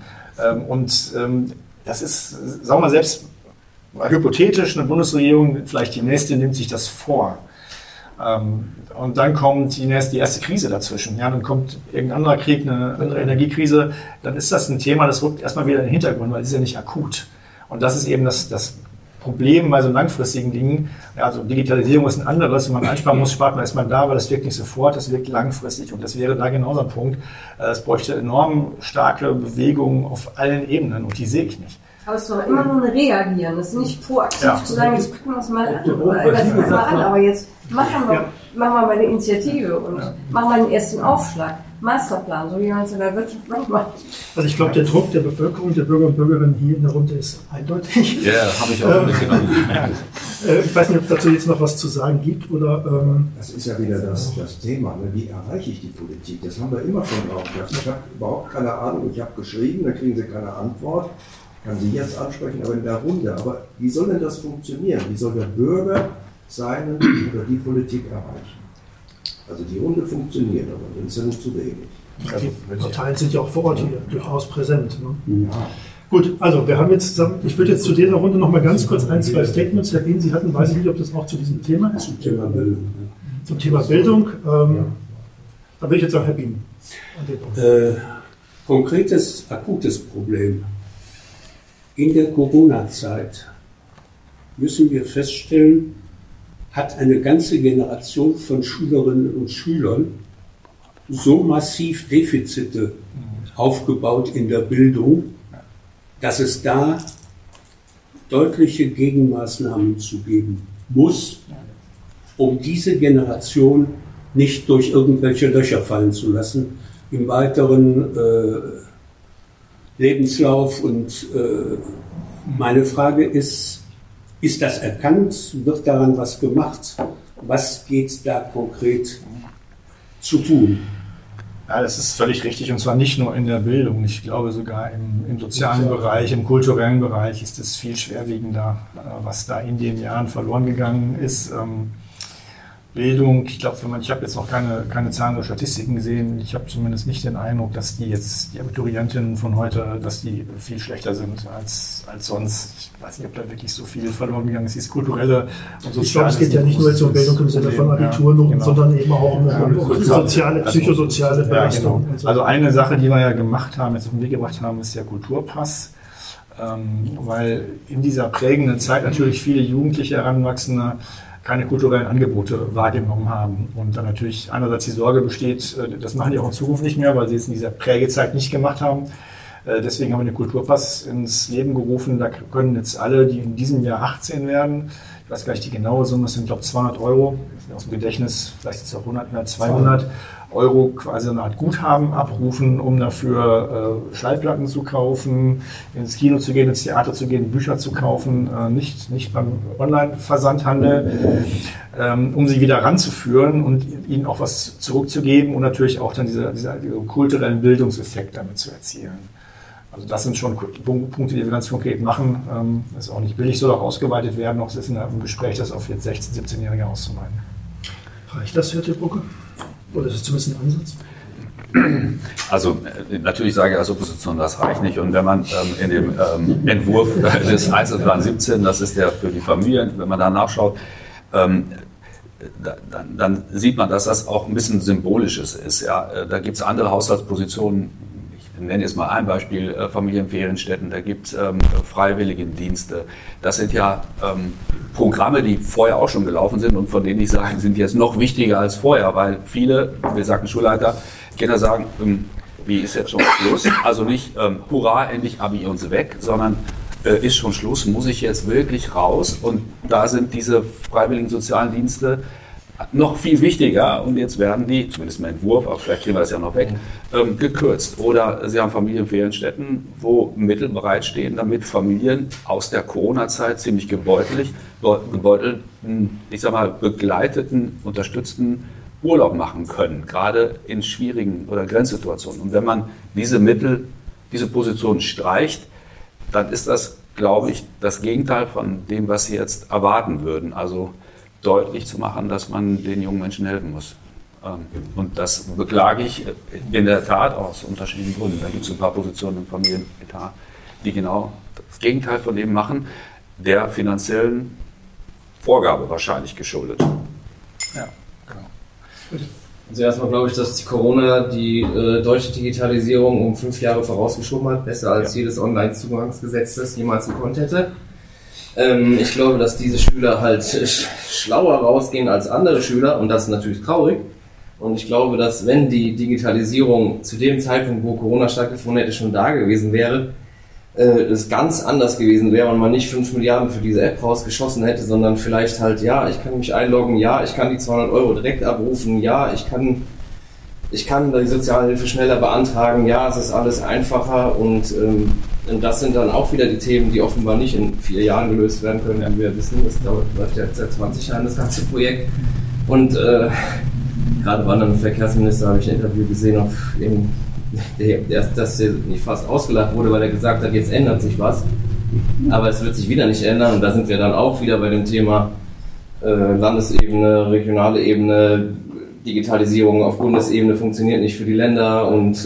Das ist, sagen wir mal, selbst mal hypothetisch, eine Bundesregierung, vielleicht die nächste, nimmt sich das vor. Und dann kommt die erste Krise dazwischen. Ja, dann kommt irgendein anderer Krieg, eine andere Energiekrise. Dann ist das ein Thema, das rückt erstmal wieder in den Hintergrund, weil es ist ja nicht akut. Und das ist eben das Problem bei so langfristigen Dingen. Ja, also Digitalisierung ist ein anderes. Wenn man einsparen muss, spart man erstmal da, weil das wirkt nicht sofort, das wirkt langfristig. Und das wäre da genauso ein Punkt. Es bräuchte enorm starke Bewegungen auf allen Ebenen und die sehe ich nicht. Aber es ist doch immer nur ein Reagieren. Das ist nicht proaktiv zu sagen, jetzt gucken wir es mal an. Aber jetzt machen wir mal eine Initiative und machen wir den ersten Aufschlag. Masterplan, so wie man es in der Wirtschaft macht. Also ich glaube, der Druck der Bevölkerung, der Bürger und Bürgerinnen hier in der Runde ist eindeutig. Ja, habe ich auch mitgenommen. Ich weiß nicht, ob es dazu jetzt noch was zu sagen gibt. Oder, das ist ja wieder das Thema. Ne? Wie erreiche ich die Politik? Das haben wir immer schon drauf gehabt. Ich habe überhaupt keine Ahnung. Ich habe geschrieben, dann kriegen Sie keine Antwort. Kann Sie jetzt ansprechen, aber in der Runde. Aber wie soll denn das funktionieren? Wie soll der Bürger seinen oder die Politik erreichen? Also die Runde funktioniert, aber dann ist ja nicht zu wenig. Die Parteien sind ja auch vor Ort hier durchaus präsent. Ne? Ja. Gut, also wir haben jetzt, ich würde jetzt zu dieser Runde noch mal ganz kurz ein, zwei Statements erwähnen. Sie hatten, weiß ich nicht, ob das auch zu diesem Thema ist. Zum Thema Bildung. Zum Thema Bildung. Da will ich jetzt sagen, Herr Bien. Konkretes, akutes Problem. In der Corona-Zeit müssen wir feststellen, hat eine ganze Generation von Schülerinnen und Schülern so massiv Defizite aufgebaut in der Bildung, dass es da deutliche Gegenmaßnahmen zu geben muss, um diese Generation nicht durch irgendwelche Löcher fallen zu lassen im weiteren Lebenslauf. Und meine Frage ist das erkannt? Wird daran was gemacht? Was geht da konkret zu tun? Ja, das ist völlig richtig und zwar nicht nur in der Bildung. Ich glaube sogar im sozialen Bereich, im kulturellen Bereich ist es viel schwerwiegender, was da in den Jahren verloren gegangen ist. Bildung, ich glaube, ich habe jetzt noch keine Zahlen oder Statistiken gesehen. Ich habe zumindest nicht den Eindruck, dass die Abiturientinnen von heute, dass die viel schlechter sind als sonst. Ich weiß nicht, ob da wirklich so viel verloren gegangen ist. Das kulturelle und soziale. Ich glaube, es geht ja nicht nur jetzt um Bildung im Sinne von Abiturnoten, sondern eben auch um soziale, psychosoziale Belastung. Genau. Also eine Sache, die wir ja gemacht haben, jetzt auf den Weg gebracht haben, ist der Kulturpass. Weil in dieser prägenden Zeit natürlich viele Jugendliche, Heranwachsende keine kulturellen Angebote wahrgenommen haben. Und dann natürlich einerseits die Sorge besteht, das machen die auch in Zukunft nicht mehr, weil sie es in dieser Prägezeit nicht gemacht haben. Deswegen haben wir den Kulturpass ins Leben gerufen. Da können jetzt alle, die in diesem Jahr 18 werden, ich weiß gar nicht die genaue Summe, es sind glaube 200 Euro, aus dem Gedächtnis, vielleicht ist es auch 100 oder 200 Euro quasi eine Art Guthaben abrufen, um dafür Schallplatten zu kaufen, ins Kino zu gehen, ins Theater zu gehen, Bücher zu kaufen, nicht beim Online-Versandhandel, um sie wieder ranzuführen und ihnen auch was zurückzugeben und natürlich auch dann diese kulturellen Bildungseffekt damit zu erzielen. Also das sind schon Punkte, die wir ganz konkret machen. Das ist auch nicht billig, soll auch ausgeweitet werden. Noch ist es im Gespräch, das auf jetzt 16-, 17-Jährige auszuweiten. Reicht das, Herr Tilbrucke? Oder ist es zumindest ein Ansatz? Also natürlich sage ich als Opposition, das reicht nicht. Und wenn man in dem Entwurf des Einzelplan 17, das ist der für die Familien, wenn man da nachschaut, dann sieht man, dass das auch ein bisschen Symbolisches ist. Ja, da gibt es andere Haushaltspositionen. Ich nenne jetzt mal ein Beispiel, Familienferienstätten, da gibt es Freiwilligendienste. Das sind ja Programme, die vorher auch schon gelaufen sind und von denen ich sage, sind jetzt noch wichtiger als vorher, weil viele, wir sagten Schulleiter, Kinder sagen, wie ist jetzt schon Schluss? Also nicht, hurra, endlich Abi und weg, sondern ist schon Schluss, muss ich jetzt wirklich raus? Und da sind diese freiwilligen sozialen Dienste noch viel wichtiger und jetzt werden die, zumindest im Entwurf, aber vielleicht kriegen wir das ja noch weg, gekürzt. Oder Sie haben Familienferienstätten, wo Mittel bereitstehen, damit Familien aus der Corona-Zeit ziemlich gebeutelten, ich sag mal, begleiteten, unterstützten Urlaub machen können, gerade in schwierigen oder Grenzsituationen. Und wenn man diese Mittel, diese Position streicht, dann ist das, glaube ich, das Gegenteil von dem, was Sie jetzt erwarten würden. Also deutlich zu machen, dass man den jungen Menschen helfen muss. Und das beklage ich in der Tat aus unterschiedlichen Gründen. Da gibt es ein paar Positionen im Familienetat, die genau das Gegenteil von dem machen, der finanziellen Vorgabe wahrscheinlich geschuldet. Ja, genau. Also erstmal glaube ich, dass die Corona die deutsche Digitalisierung um 5 Jahre vorausgeschoben hat, besser als jedes Online-Zugangsgesetz das jemals gekonnt hätte. Ich glaube, dass diese Schüler halt schlauer rausgehen als andere Schüler und das ist natürlich traurig. Und ich glaube, dass wenn die Digitalisierung zu dem Zeitpunkt, wo Corona stattgefunden hätte, schon da gewesen wäre, es ganz anders gewesen wäre und man nicht 5 Milliarden für diese App rausgeschossen hätte, sondern vielleicht halt, ja, ich kann mich einloggen, ja, ich kann die 200 Euro direkt abrufen, ja, ich kann die Sozialhilfe schneller beantragen, ja, es ist alles einfacher und das sind dann auch wieder die Themen, die offenbar nicht in 4 Jahren gelöst werden können, wie wir wissen. Das läuft ja seit 20 Jahren, das ganze Projekt. Und gerade wandernden Verkehrsminister habe ich ein Interview gesehen, dass der nicht fast ausgelacht wurde, weil er gesagt hat, jetzt ändert sich was. Aber es wird sich wieder nicht ändern und da sind wir dann auch wieder bei dem Thema Landesebene, regionale Ebene, Digitalisierung auf Bundesebene funktioniert nicht für die Länder und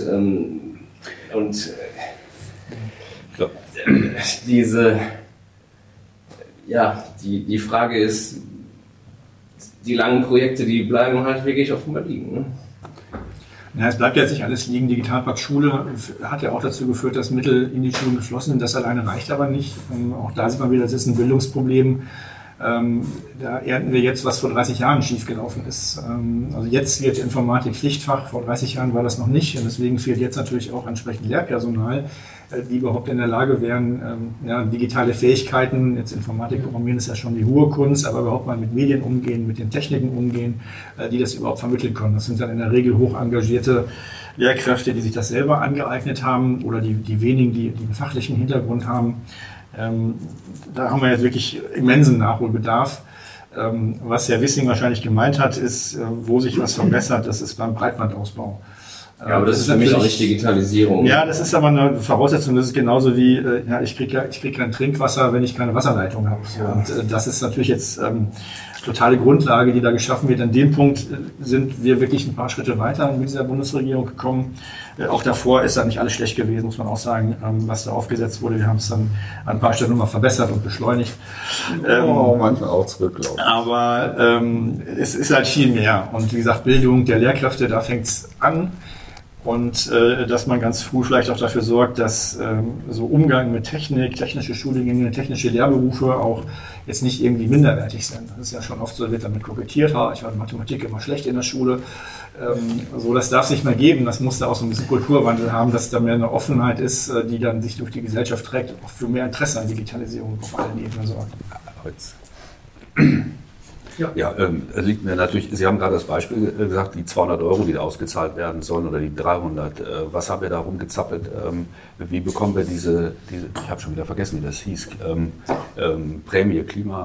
die Frage ist, die langen Projekte, die bleiben halt wirklich offenbar liegen. Ne? Ja, es bleibt jetzt nicht alles liegen. Digitalpakt Schule hat ja auch dazu geführt, dass Mittel in die Schulen geflossen sind. Das alleine reicht aber nicht. Auch da sieht man wieder, das ist ein Bildungsproblem. Da ernten wir jetzt, was vor 30 Jahren schiefgelaufen ist. Also jetzt wird Informatik Pflichtfach, vor 30 Jahren war das noch nicht. Und deswegen fehlt jetzt natürlich auch entsprechend Lehrpersonal, die überhaupt in der Lage wären, digitale Fähigkeiten, jetzt Informatik programmieren ist ja schon die hohe Kunst, aber überhaupt mal mit Medien umgehen, mit den Techniken umgehen, die das überhaupt vermitteln können. Das sind dann in der Regel hoch engagierte Lehrkräfte, die sich das selber angeeignet haben oder die wenigen, die einen fachlichen Hintergrund haben. Da haben wir jetzt wirklich immensen Nachholbedarf. Was Herr Wissing wahrscheinlich gemeint hat, ist, wo sich was verbessert, das ist beim Breitbandausbau. Ja, aber das ist für mich auch nicht Digitalisierung. Ja, das ist aber eine Voraussetzung. Das ist genauso wie, ich krieg kein Trinkwasser, wenn ich keine Wasserleitung habe. Ja. Und das ist natürlich jetzt totale Grundlage, die da geschaffen wird. An dem Punkt sind wir wirklich ein paar Schritte weiter mit dieser Bundesregierung gekommen. Auch davor ist da nicht alles schlecht gewesen, muss man auch sagen, was da aufgesetzt wurde. Wir haben es dann an ein paar Stellen nochmal verbessert und beschleunigt. Manchmal auch zurücklaufen. Aber es ist halt viel mehr. Und wie gesagt, Bildung der Lehrkräfte, da fängt es an. Und dass man ganz früh vielleicht auch dafür sorgt, dass so Umgang mit Technik, technische Studiengänge, technische Lehrberufe auch jetzt nicht irgendwie minderwertig sind. Das ist ja schon oft so, wird damit kokettiert, ich war in Mathematik immer schlecht in der Schule. So, das darf es nicht mehr geben. Das muss da auch so ein bisschen Kulturwandel haben, dass da mehr eine Offenheit ist, die dann sich durch die Gesellschaft trägt, auch für mehr Interesse an Digitalisierung auf allen Ebenen sorgt. Ja, liegt mir natürlich, Sie haben gerade das Beispiel gesagt, die 200 €, die da ausgezahlt werden sollen oder die 300. Was haben wir da rumgezappelt? Wie bekommen wir diese ich habe schon wieder vergessen, wie das hieß, Prämie,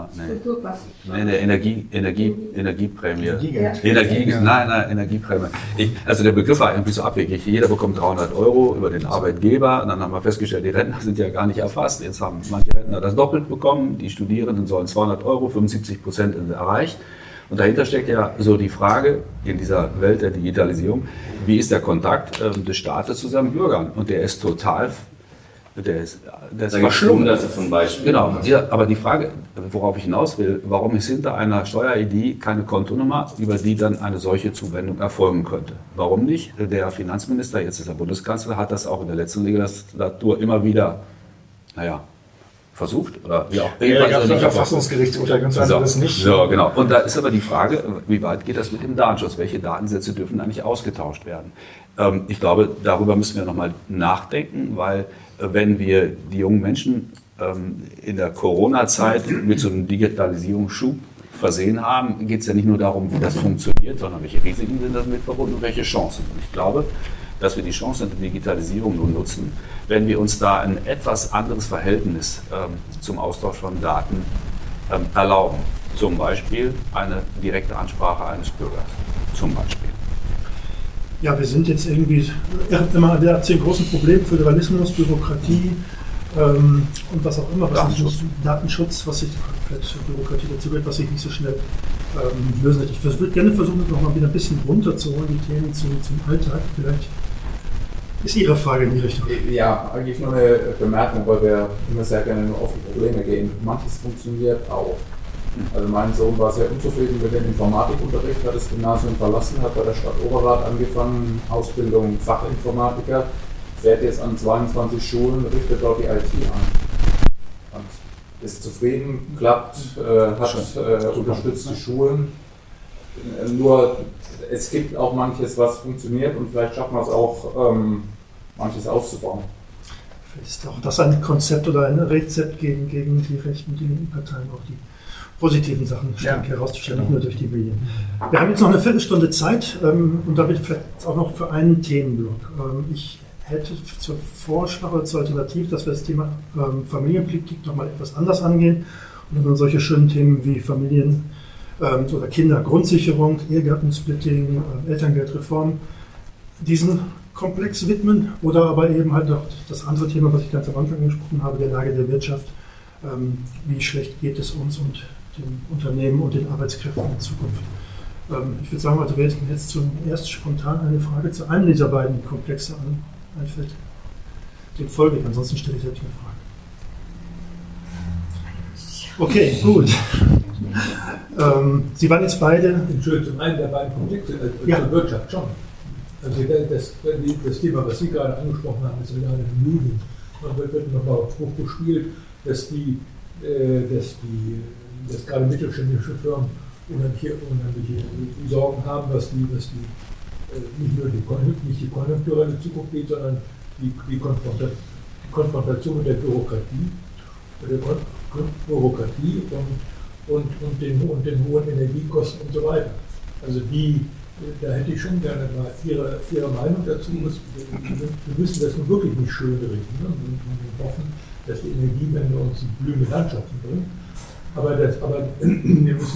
Energieprämie. Energieprämie. Also der Begriff war irgendwie so abwegig. Jeder bekommt 300 € über den Arbeitgeber. Und dann haben wir festgestellt, die Rentner sind ja gar nicht erfasst. Jetzt haben manche Rentner das doppelt bekommen. Die Studierenden sollen 200 €, 75% erreicht. Und dahinter steckt ja so die Frage in dieser Welt der Digitalisierung, wie ist der Kontakt des Staates zu seinen Bürgern? Und der ist total, der ist verschlungen. Von Beispielen. Genau, ja, aber die Frage, worauf ich hinaus will, warum ist hinter einer Steuer-ID keine Kontonummer, über die dann eine solche Zuwendung erfolgen könnte? Warum nicht? Der Finanzminister, jetzt ist er Bundeskanzler, hat das auch in der letzten Legislatur immer wieder, versucht oder wie auch immer. Ja, das Verfassungsgerichtsurteil, ganz anderes nicht. So, genau. Und da ist aber die Frage, wie weit geht das mit dem Datenschutz? Welche Datensätze dürfen eigentlich ausgetauscht werden? Ich glaube, darüber müssen wir nochmal nachdenken, weil wenn wir die jungen Menschen in der Corona-Zeit mit so einem Digitalisierungsschub versehen haben, geht es ja nicht nur darum, wie das funktioniert, sondern welche Risiken sind damit verbunden und welche Chancen. Und ich glaube, dass wir die Chancen der Digitalisierung nun nutzen, wenn wir uns da ein etwas anderes Verhältnis zum Austausch von Daten erlauben. Zum Beispiel eine direkte Ansprache eines Bürgers. Zum Beispiel. Ja, wir sind jetzt irgendwie immer der 10 großen Probleme, Föderalismus, Bürokratie und was auch immer, Datenschutz, was sich vielleicht Bürokratie dazu gehört, was sich nicht so schnell lösen lässt. Ich würde gerne versuchen, noch mal wieder ein bisschen runterzuholen, die Themen zum Alltag. Vielleicht ist Ihre Frage in die Richtung. Ja, eigentlich nur eine Bemerkung, weil wir immer sehr gerne nur auf die Probleme gehen. Manches funktioniert auch. Also mein Sohn war sehr unzufrieden mit dem Informatikunterricht, hat das Gymnasium verlassen, hat bei der Stadt Oberrat angefangen, Ausbildung Fachinformatiker, fährt jetzt an 22 Schulen, richtet dort die IT an. Und ist zufrieden, klappt, unterstützt die Schulen. Nur es gibt auch manches, was funktioniert und vielleicht schaffen wir es auch, manches auszubauen. Ist auch das ein Konzept oder ein Rezept gegen die rechten, die linken Parteien, auch die positiven Sachen herauszustellen, nicht nur durch die Medien. Wir haben jetzt noch eine Viertelstunde Zeit und damit vielleicht auch noch für einen Themenblock. Ich hätte zur Vorschlag oder zur Alternative, dass wir das Thema Familienpolitik nochmal etwas anders angehen und dann solche schönen Themen wie Familien- oder Kindergrundsicherung, Ehegattensplitting, Elterngeldreform diesen Komplex widmen oder aber eben halt auch das andere Thema, was ich ganz am Anfang angesprochen habe, der Lage der Wirtschaft. Wie schlecht geht es uns und den Unternehmen und den Arbeitskräften in Zukunft? Ich würde sagen, also wenn jetzt zuerst spontan eine Frage zu einem dieser beiden Komplexe einfällt, dem folge ich, ansonsten stelle ich selbst eine Frage. Okay, gut. Sie waren jetzt beide... Entschuldigung, zum einen der beiden Komplexe, zur Wirtschaft schon. Also das Thema, was Sie gerade angesprochen haben, ist gerade in den Medien. Man wird nochmal hochgespielt, dass gerade mittelständische Firmen unheimliche Sorgen haben, was nicht nur die konjunkturelle Zukunft geht, sondern die Konfrontation mit der Bürokratie und den hohen Energiekosten und so weiter. Also da hätte ich schon gerne mal Ihre Meinung dazu. Wir müssen das nun wirklich nicht schönreden, ne? Und hoffen, dass die Energiewende uns blühende Landschaften bringt. Aber wir müssen,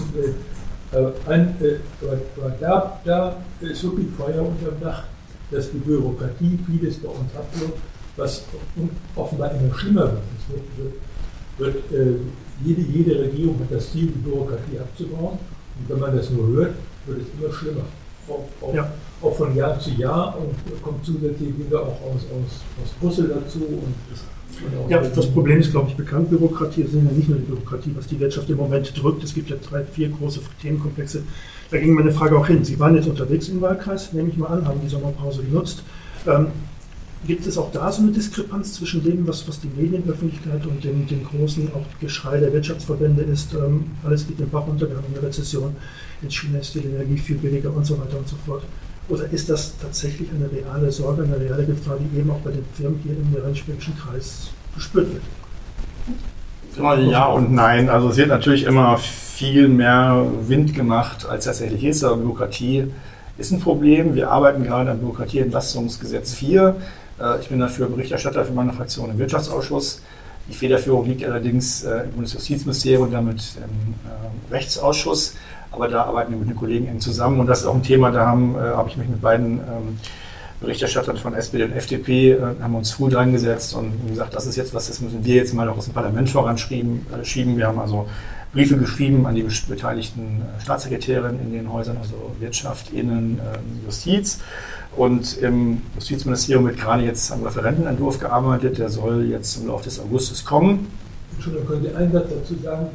da ist wirklich Feuer unterm Dach, dass die Bürokratie vieles bei uns abwirkt, was offenbar immer schlimmer wird. Jede Regierung hat das Ziel, die Bürokratie abzubauen. Und wenn man das nur hört, wird es immer schlimmer. Auch von Jahr zu Jahr und kommt zusätzlich wieder auch aus Brüssel dazu. Das Problem ist, glaube ich, bekannt. Bürokratie, das sind ja nicht nur die Bürokratie, was die Wirtschaft im Moment drückt. Es gibt ja 3, 4 große Themenkomplexe. Da ging meine Frage auch hin. Sie waren jetzt unterwegs im Wahlkreis, nehme ich mal an, haben die Sommerpause genutzt. Gibt es auch da so eine Diskrepanz zwischen dem, was die Medienöffentlichkeit und dem großen auch Geschrei der Wirtschaftsverbände ist? Alles geht den Bach runter, wir haben eine Rezession, in China ist die Energie viel billiger und so weiter und so fort. Oder ist das tatsächlich eine reale Sorge, eine reale Gefahr, die eben auch bei den Firmen hier im Rhein-Spälischen Kreis gespürt wird? Ja und nein. Also es wird natürlich immer viel mehr Wind gemacht, als tatsächlich ist. Aber Bürokratie ist ein Problem. Wir arbeiten gerade am Bürokratieentlastungsgesetz 4. Ich bin dafür Berichterstatter für meine Fraktion im Wirtschaftsausschuss. Die Federführung liegt allerdings im Bundesjustizministerium und damit im Rechtsausschuss. Aber da arbeiten wir mit den Kollegen eng zusammen. Und das ist auch ein Thema, da habe ich mich mit beiden Berichterstattern von SPD und FDP haben uns früh dran gesetzt und gesagt, das ist jetzt was, das müssen wir jetzt mal auch aus dem Parlament voranschieben. Wir haben also Briefe geschrieben an die beteiligten Staatssekretärinnen in den Häusern, also Wirtschaft, Innen, Justiz. Und im Justizministerium wird gerade jetzt am Referentenentwurf gearbeitet, der soll jetzt im Laufe des Augustes kommen. Entschuldigung, können Sie einen Satz dazu sagen,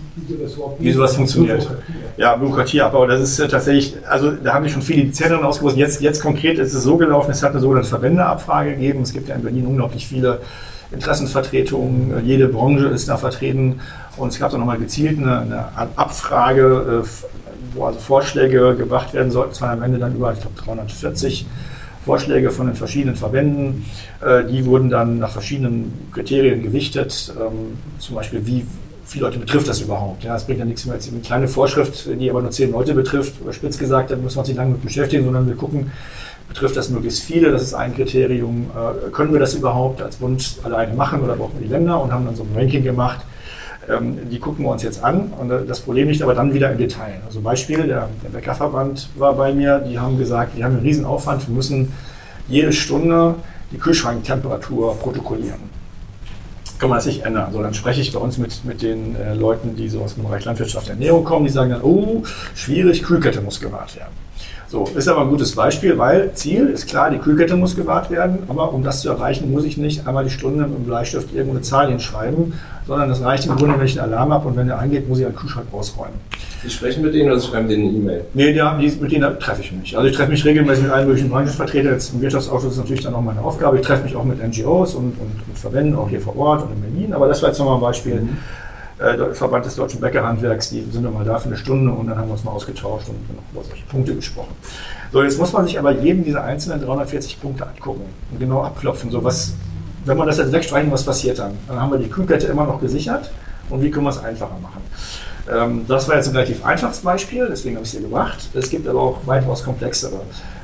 wie sowas funktioniert? Ja, Bürokratieabbau, das ist tatsächlich, also da haben wir schon viele Zentren ausgerufen. Jetzt konkret ist es so gelaufen, es hat eine sogenannte Verbändeabfrage gegeben. Es gibt ja in Berlin unglaublich viele Interessenvertretungen, jede Branche ist da vertreten. Und es gab dann nochmal gezielt eine Abfrage, wo also Vorschläge gebracht werden sollten. Es waren am Ende dann über, ich glaube, 340 Vorschläge von den verschiedenen Verbänden. Die wurden dann nach verschiedenen Kriterien gewichtet. Zum Beispiel, wie viele Leute betrifft das überhaupt? Ja, es bringt ja nichts mehr, jetzt eine kleine Vorschrift, die aber nur 10 Leute betrifft, spitz gesagt, da müssen wir uns nicht lange mit beschäftigen, sondern wir gucken, betrifft das möglichst viele? Das ist ein Kriterium. Können wir das überhaupt als Bund alleine machen oder brauchen wir die Länder? Und haben dann so ein Ranking gemacht. Die gucken wir uns jetzt an. Und das Problem liegt aber dann wieder im Detail. Also Beispiel, der Bäckerverband war bei mir. Die haben gesagt, wir haben einen riesen Aufwand. Wir müssen jede Stunde die Kühlschranktemperatur protokollieren. Kann man das nicht ändern. Also dann spreche ich bei uns mit den Leuten, die so aus dem Bereich Landwirtschaft und Ernährung kommen. Die sagen dann, oh, schwierig, Kühlkette muss gewahrt werden. So, ist aber ein gutes Beispiel, weil Ziel ist klar, die Kühlkette muss gewahrt werden, aber um das zu erreichen, muss ich nicht einmal die Stunde mit dem Bleistift irgendwo eine Zahl hinschreiben, sondern es reicht im Grunde, wenn ich einen Alarm habe und wenn der eingeht, muss ich einen Kühlschrank ausräumen. Sie sprechen mit denen oder Sie schreiben denen eine E-Mail? Nee, mit denen treffe ich mich. Also ich treffe mich regelmäßig mit allen möglichen Branchenvertretern. Jetzt im Wirtschaftsausschuss ist natürlich dann auch meine Aufgabe. Ich treffe mich auch mit NGOs und mit Verbänden, auch hier vor Ort und in Berlin. Aber das war jetzt nochmal ein Beispiel. Verband des Deutschen Bäckerhandwerks, die sind dann mal da für eine Stunde und dann haben wir uns mal ausgetauscht und noch über solche Punkte gesprochen. So, jetzt muss man sich aber jedem dieser einzelnen 340 Punkte angucken und genau abklopfen. So, wenn man das jetzt wegstreichen, was passiert dann? Dann haben wir die Kühlkette immer noch gesichert und wie können wir es einfacher machen? Das war jetzt ein relativ einfaches Beispiel, deswegen habe ich es hier gebracht. Es gibt aber auch weitaus komplexere.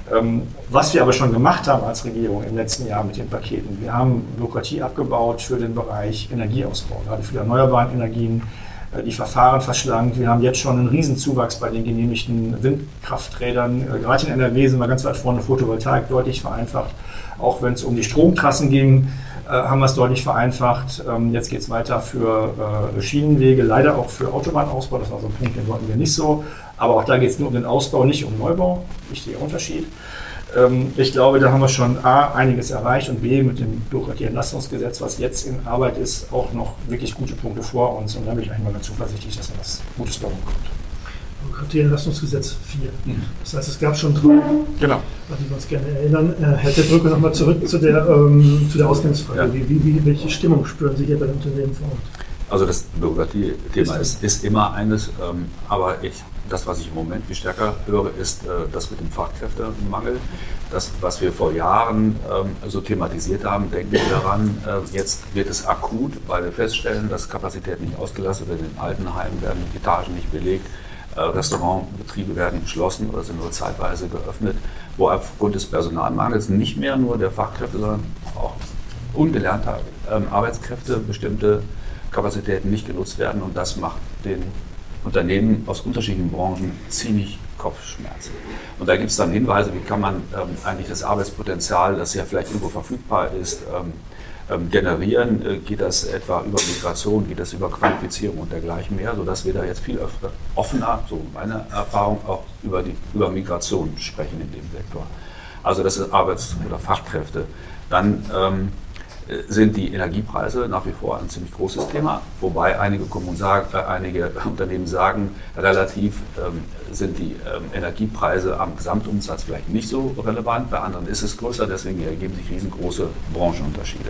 Was wir aber schon gemacht haben als Regierung im letzten Jahr mit den Paketen, wir haben Bürokratie abgebaut für den Bereich Energieausbau, gerade für die erneuerbaren Energien, die Verfahren verschlankt. Wir haben jetzt schon einen Riesenzuwachs bei den genehmigten Windkrafträdern. Gerade in NRW sind wir ganz weit vorne, Photovoltaik deutlich vereinfacht. Auch wenn es um die Stromtrassen ging, haben wir es deutlich vereinfacht. Jetzt geht es weiter für Schienenwege, leider auch für Autobahnausbau. Das war so ein Punkt, den wollten wir nicht so. Aber auch da geht es nur um den Ausbau, nicht um Neubau. Wichtiger Unterschied. Ich glaube, da haben wir schon A, einiges erreicht und B, mit dem Bürokratieentlastungsgesetz, was jetzt in Arbeit ist, auch noch wirklich gute Punkte vor uns. Und da bin ich eigentlich mal ganz zuversichtlich, dass da was Gutes bei rumkommt. Bürokratieentlastungsgesetz 4. Das heißt, es gab schon 3, genau, an die wir uns gerne erinnern. Herr Brücke, nochmal zurück zu der Ausgangsfrage. Ja. Welche Stimmung spüren Sie hier bei den Unternehmen vor Ort? Also das Bürokratie-Thema ist immer eines, aber das, was ich im Moment viel stärker höre, ist das mit dem Fachkräftemangel. Das, was wir vor Jahren so thematisiert haben, denken wir daran, jetzt wird es akut, weil wir feststellen, dass Kapazitäten nicht ausgelastet werden. In Altenheimen werden Etagen nicht belegt, Restaurantbetriebe werden geschlossen oder sind nur zeitweise geöffnet, wo aufgrund des Personalmangels nicht mehr nur der Fachkräfte, sondern auch ungelernter Arbeitskräfte bestimmte Kapazitäten nicht genutzt werden und das macht den Unternehmen aus unterschiedlichen Branchen ziemlich Kopfschmerzen. Und da gibt es dann Hinweise, wie kann man eigentlich das Arbeitspotenzial, das ja vielleicht irgendwo verfügbar ist, generieren. Geht das etwa über Migration, geht das über Qualifizierung und dergleichen mehr, sodass wir da jetzt viel offener, so meine Erfahrung, auch über Migration sprechen in dem Sektor. Also das ist Arbeits- oder Fachkräfte. Dann sind die Energiepreise nach wie vor ein ziemlich großes Thema, wobei einige Unternehmen sagen, relativ sind die Energiepreise am Gesamtumsatz vielleicht nicht so relevant, bei anderen ist es größer, deswegen ergeben sich riesengroße Branchenunterschiede.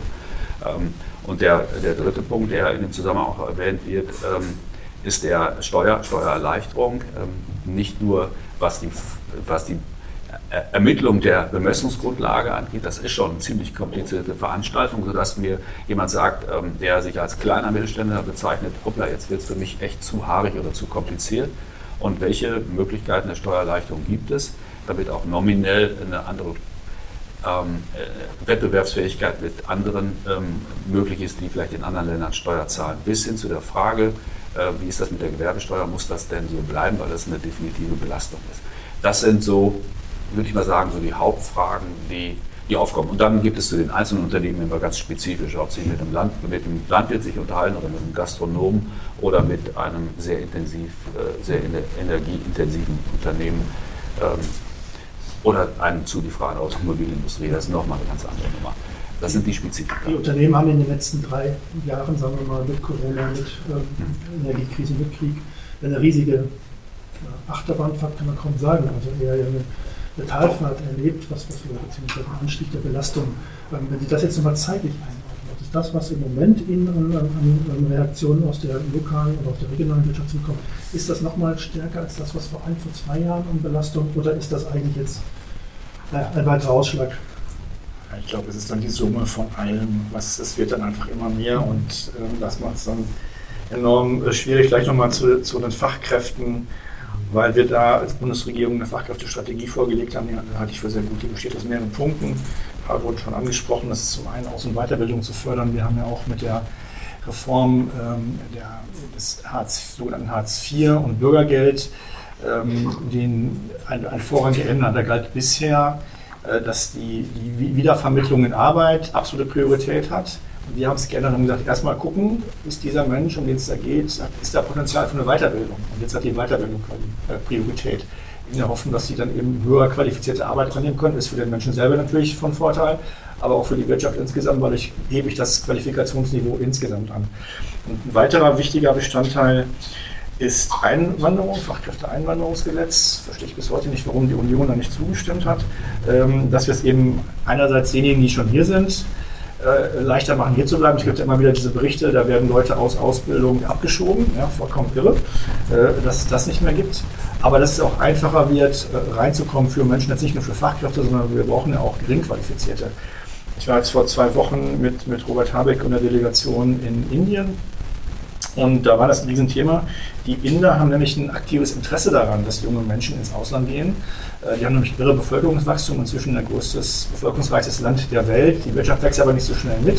Und der dritte Punkt, der in dem Zusammenhang auch erwähnt wird, ist der Steuererleichterung, nicht nur was die Ermittlung der Bemessungsgrundlage angeht, das ist schon eine ziemlich komplizierte Veranstaltung, sodass mir jemand sagt, der sich als kleiner Mittelständler bezeichnet, hoppla, jetzt wird es für mich echt zu haarig oder zu kompliziert. Und welche Möglichkeiten der Steuererleichterung gibt es, damit auch nominell eine andere Wettbewerbsfähigkeit mit anderen möglich ist, die vielleicht in anderen Ländern Steuer zahlen. Bis hin zu der Frage, wie ist das mit der Gewerbesteuer, muss das denn so bleiben, weil das eine definitive Belastung ist. Das sind so, würde ich mal sagen, so die Hauptfragen, die aufkommen. Und dann gibt es zu den einzelnen Unternehmen immer ganz spezifisch, ob sie mit dem Landwirt sich unterhalten oder mit einem Gastronomen oder mit einem sehr energieintensiven Unternehmen oder einem Zulieferer der Automobilindustrie. Das ist nochmal eine ganz andere Nummer. Das sind die Spezifika. Die Unternehmen haben in den letzten 3 Jahren, sagen wir mal, mit Corona, mit Energiekrise, mit Krieg, eine riesige Achterbahnfahrt, kann man kaum sagen. Also eher eine Talfahrt erlebt, beziehungsweise ein Anstieg der Belastung. Wenn Sie das jetzt nochmal zeitlich einordnen, ist das, was im Moment Ihnen an Reaktionen aus der lokalen oder aus der regionalen Wirtschaft zukommt, ist das nochmal stärker als das, was vor 2 Jahren an Belastung, oder ist das eigentlich jetzt ein weiterer Ausschlag? Ich glaube, es ist dann die Summe von allem, es wird dann einfach immer mehr und das macht es dann enorm schwierig. Vielleicht nochmal zu den Fachkräften, weil wir da als Bundesregierung eine Fachkräftestrategie vorgelegt haben, die halte ich für sehr gut. Die besteht aus mehreren Punkten. Ein paar wurden schon angesprochen. Das ist zum einen Aus- und Weiterbildung zu fördern. Wir haben ja auch mit der Reform des sogenannten Hartz IV und Bürgergeld ein Vorrang geändert. Da galt bisher, dass die Wiedervermittlung in Arbeit absolute Priorität hat. Und wir haben es geändert und gesagt, erstmal gucken, ist dieser Mensch, um den es da geht, ist da Potenzial für eine Weiterbildung. Und jetzt hat die Weiterbildung Priorität. In der Hoffnung, dass sie dann eben höher qualifizierte Arbeit annehmen können, ist für den Menschen selber natürlich von Vorteil, aber auch für die Wirtschaft insgesamt, weil hebe ich das Qualifikationsniveau insgesamt an. Und ein weiterer wichtiger Bestandteil ist Einwanderung, Fachkräfteeinwanderungsgesetz. Verstehe ich bis heute nicht, warum die Union da nicht zugestimmt hat. Dass wir es eben einerseits denjenigen, die schon hier sind, leichter machen, hier zu bleiben. Es gibt ja immer wieder diese Berichte, da werden Leute aus Ausbildung abgeschoben, ja, vollkommen irre, dass es das nicht mehr gibt. Aber dass es auch einfacher wird, reinzukommen für Menschen, jetzt nicht nur für Fachkräfte, sondern wir brauchen ja auch Geringqualifizierte. Ich war jetzt vor 2 Wochen mit Robert Habeck und der Delegation in Indien und da war das ein Riesenthema. Die Inder haben nämlich ein aktives Interesse daran, dass junge Menschen ins Ausland gehen. Die haben nämlich irre Bevölkerungswachstum, inzwischen der bevölkerungsreichste Land der Welt. Die Wirtschaft wächst aber nicht so schnell mit.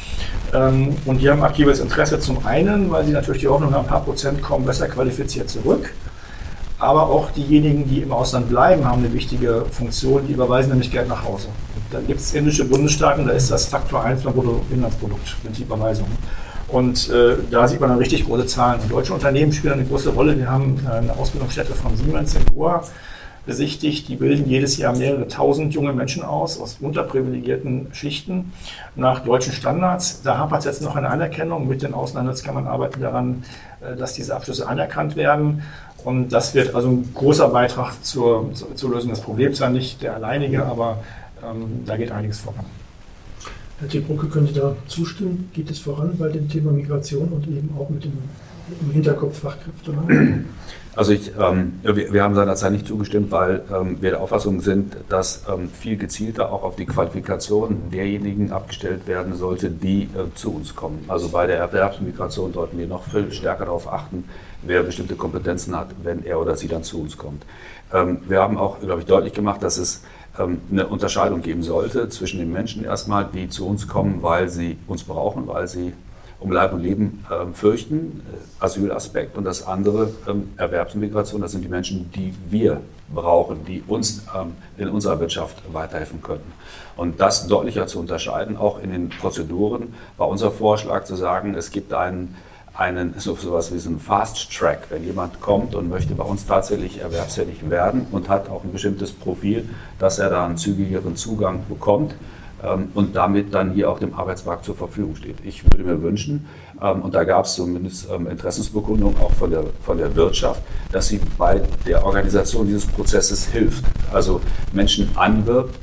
Und die haben aktives Interesse zum einen, weil sie natürlich die Hoffnung haben, ein paar Prozent kommen besser qualifiziert zurück. Aber auch diejenigen, die im Ausland bleiben, haben eine wichtige Funktion, die überweisen nämlich Geld nach Hause. Und da gibt es indische Bundesstaaten, da ist das Faktor 1 beim Bruttoinlandsprodukt, sind die Überweisungen. Und da sieht man dann richtig große Zahlen. Und deutsche Unternehmen spielen eine große Rolle. Wir haben eine Ausbildungsstätte von Siemens in Goa besichtigt. Die bilden jedes Jahr mehrere tausend junge Menschen aus unterprivilegierten Schichten nach deutschen Standards. Da hapert es jetzt noch eine Anerkennung. Mit den Außenhandelskammern arbeiten daran, dass diese Abschlüsse anerkannt werden. Und das wird also ein großer Beitrag zur Lösung des Problems sein. Nicht der alleinige, aber da geht einiges voran. Herr Thiel-Brugge, können Sie da zustimmen? Geht es voran bei dem Thema Migration und eben auch mit dem im Hinterkopf Fachkräftemangel? Also wir haben seinerzeit nicht zugestimmt, weil wir der Auffassung sind, dass viel gezielter auch auf die Qualifikation derjenigen abgestellt werden sollte, die zu uns kommen. Also bei der Erwerbsmigration sollten wir noch viel stärker darauf achten, wer bestimmte Kompetenzen hat, wenn er oder sie dann zu uns kommt. Wir haben auch, glaube ich, deutlich gemacht, dass es eine Unterscheidung geben sollte zwischen den Menschen erstmal, die zu uns kommen, weil sie uns brauchen, weil sie um Leib und Leben fürchten, Asylaspekt, und das andere Erwerbsmigration, das sind die Menschen, die wir brauchen, die uns in unserer Wirtschaft weiterhelfen könnten. Und das deutlicher zu unterscheiden, auch in den Prozeduren, war unser Vorschlag zu sagen, es gibt sowas wie so einen Fast Track, wenn jemand kommt und möchte bei uns tatsächlich erwerbstätig werden und hat auch ein bestimmtes Profil, dass er da einen zügigeren Zugang bekommt und damit dann hier auch dem Arbeitsmarkt zur Verfügung steht. Ich würde mir wünschen, und da gab es zumindest Interessensbekundungen auch von der Wirtschaft, dass sie bei der Organisation dieses Prozesses hilft, also Menschen anwirbt,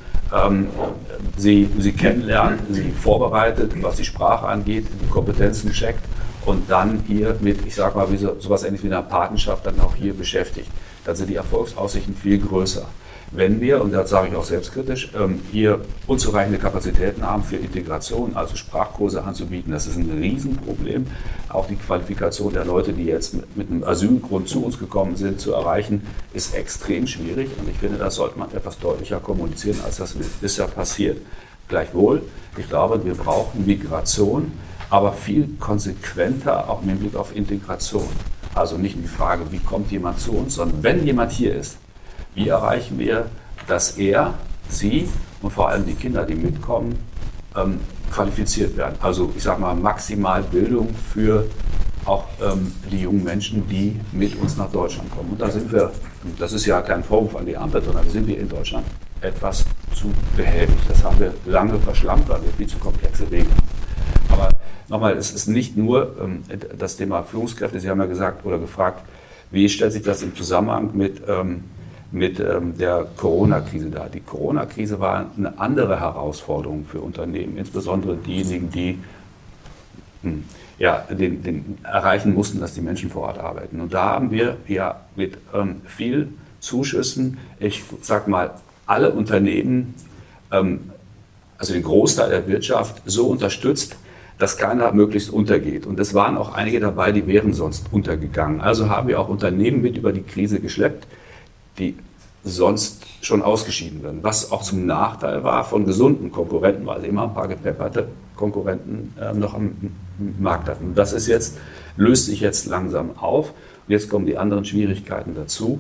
sie kennenlernt, sie vorbereitet, was die Sprache angeht, die Kompetenzen checkt und dann hier mit, ich sag mal, sowas ähnlich wie einer Patenschaft dann auch hier beschäftigt. Dann sind die Erfolgsaussichten viel größer. wenn wir, und das sage ich auch selbstkritisch, hier unzureichende Kapazitäten haben für Integration, also Sprachkurse anzubieten. Das ist ein Riesenproblem. Auch die Qualifikation der Leute, die jetzt mit einem Asylgrund zu uns gekommen sind, zu erreichen, ist extrem schwierig. Und ich finde, das sollte man etwas deutlicher kommunizieren, als das bisher passiert. Gleichwohl, ich glaube, wir brauchen Migration, aber viel konsequenter auch im Hinblick auf Integration. Also nicht die Frage, wie kommt jemand zu uns, sondern wenn jemand hier ist, wie erreichen wir, dass er, sie und vor allem die Kinder, die mitkommen, qualifiziert werden. Also ich sage mal maximal Bildung für auch die jungen Menschen, die mit uns nach Deutschland kommen. Und da sind wir, das ist ja kein Vorwurf an die Ampel, sondern da sind wir in Deutschland etwas zu behäbig. Das haben wir lange verschlampt, weil wir viel zu komplexe Wege haben. Aber nochmal, es ist nicht nur das Thema Führungskräfte. Sie haben ja gesagt oder gefragt, wie stellt sich das im Zusammenhang mit der Corona-Krise dar? Die Corona-Krise war eine andere Herausforderung für Unternehmen, insbesondere diejenigen, die den erreichen mussten, dass die Menschen vor Ort arbeiten. Und da haben wir ja mit viel Zuschüssen, ich sag mal, alle Unternehmen, also den Großteil der Wirtschaft, so unterstützt, dass keiner möglichst untergeht. Und es waren auch einige dabei, die wären sonst untergegangen. Also haben wir auch Unternehmen mit über die Krise geschleppt, die sonst schon ausgeschieden werden. Was auch zum Nachteil war von gesunden Konkurrenten, weil sie immer ein paar gepepperte Konkurrenten noch am Markt hatten. Und das ist jetzt, löst sich jetzt langsam auf. Und jetzt kommen die anderen Schwierigkeiten dazu.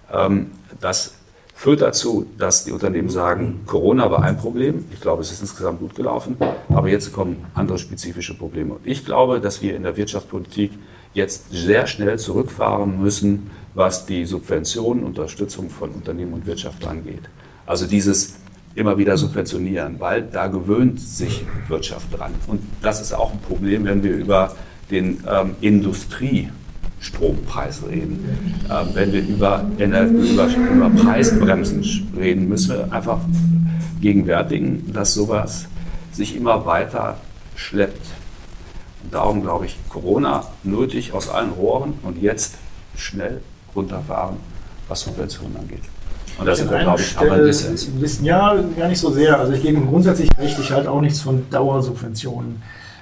Das führt dazu, dass die Unternehmen sagen, Corona war ein Problem. Ich glaube, es ist insgesamt gut gelaufen. Aber jetzt kommen andere spezifische Probleme. Und ich glaube, dass wir in der Wirtschaftspolitik jetzt sehr schnell zurückfahren müssen, was die Subventionen, Unterstützung von Unternehmen und Wirtschaft angeht. Also dieses immer wieder subventionieren, weil da gewöhnt sich Wirtschaft dran. Und das ist auch ein Problem, wenn wir über den Industriestrompreis reden. Wenn wir über Preisbremsen reden, müssen wir einfach gegenwärtigen, dass sowas sich immer weiter schleppt. Und darum glaube ich, Corona nötig aus allen Rohren und jetzt schnell runterfahren, was Subventionen angeht. Und das ist, glaube ich, aber ein Dissens. Ja, gar nicht so sehr. Also ich gebe grundsätzlich recht, ich halte auch nichts von Dauersubventionen.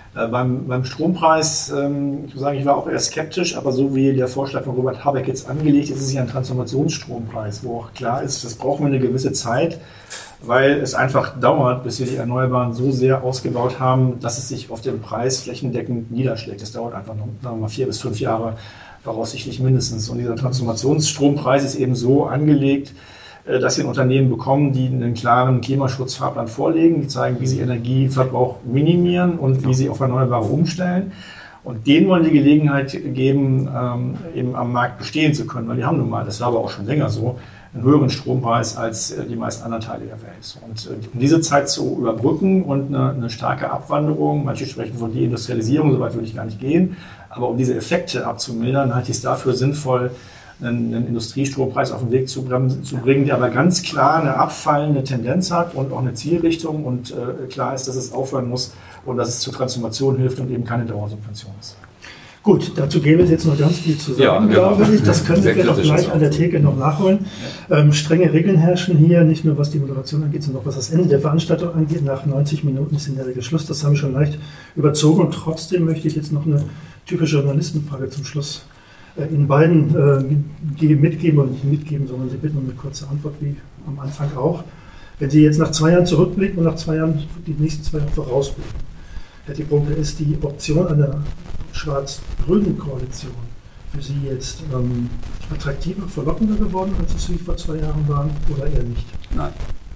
Beim Strompreis, ich muss sagen, ich war auch eher skeptisch, aber so wie der Vorschlag von Robert Habeck jetzt angelegt ist, ist es ja ein Transformationsstrompreis, wo auch klar ist, das brauchen wir eine gewisse Zeit, weil es einfach dauert, bis wir die Erneuerbaren so sehr ausgebaut haben, dass es sich auf den Preis flächendeckend niederschlägt. Das dauert einfach noch, sagen wir mal, 4 bis 5 Jahre, voraussichtlich mindestens. Und dieser Transformationsstrompreis ist eben so angelegt, dass wir ein Unternehmen bekommen, die einen klaren Klimaschutzfahrplan vorlegen, die zeigen, wie sie Energieverbrauch minimieren und wie sie auf Erneuerbare umstellen. Und denen wollen die Gelegenheit geben, eben am Markt bestehen zu können, weil die haben nun mal, das war aber auch schon länger so, einen höheren Strompreis als die meisten anderen Teile der Welt. Und um diese Zeit zu überbrücken und eine starke Abwanderung, manche sprechen von Deindustrialisierung, so weit würde ich gar nicht gehen, aber um diese Effekte abzumildern, halte ich es dafür sinnvoll, einen Industriestrompreis auf den Weg zu bringen, der aber ganz klar eine abfallende Tendenz hat und auch eine Zielrichtung und klar ist, dass es aufhören muss und dass es zur Transformation hilft und eben keine Dauersubvention ist. Gut, dazu gäbe es jetzt noch ganz viel zu sagen, glaube ich. Das können wir vielleicht auch gleich an der Theke noch nachholen. Strenge Regeln herrschen hier, nicht nur was die Moderation angeht, sondern auch was das Ende der Veranstaltung angeht. Nach 90 Minuten ist in der Regel Schluss. Das haben wir schon leicht überzogen. Und trotzdem möchte ich jetzt noch eine typische Journalistenfrage zum Schluss Ihnen beiden mitgeben, oder nicht mitgeben, sondern Sie bitten um eine kurze Antwort, wie am Anfang auch. Wenn Sie jetzt nach 2 Jahren zurückblicken und nach 2 Jahren die nächsten 2 Jahre vorausblicken, Herr Diebrunke, ist die Option einer schwarz-grünen Koalition für Sie jetzt attraktiver, verlockender geworden, als es Sie vor 2 Jahren waren, oder eher nicht? Nein,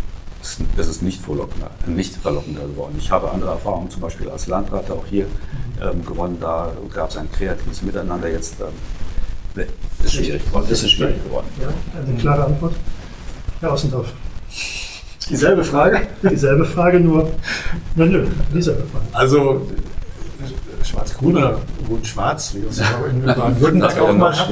es ist nicht verlockender geworden. Ich habe andere Erfahrungen, zum Beispiel als Landrat auch hier gewonnen. Da gab es ein kreatives Miteinander. Jetzt ist schwierig geworden. Es ist schwierig geworden. Ja, eine klare Antwort. Herr Außendorf. Dieselbe Frage? Dieselbe Frage, nur dieselbe Frage. Also Schwarz-Grün oder Grün-Schwarz, wie wir es in Baden-Württemberg auch mal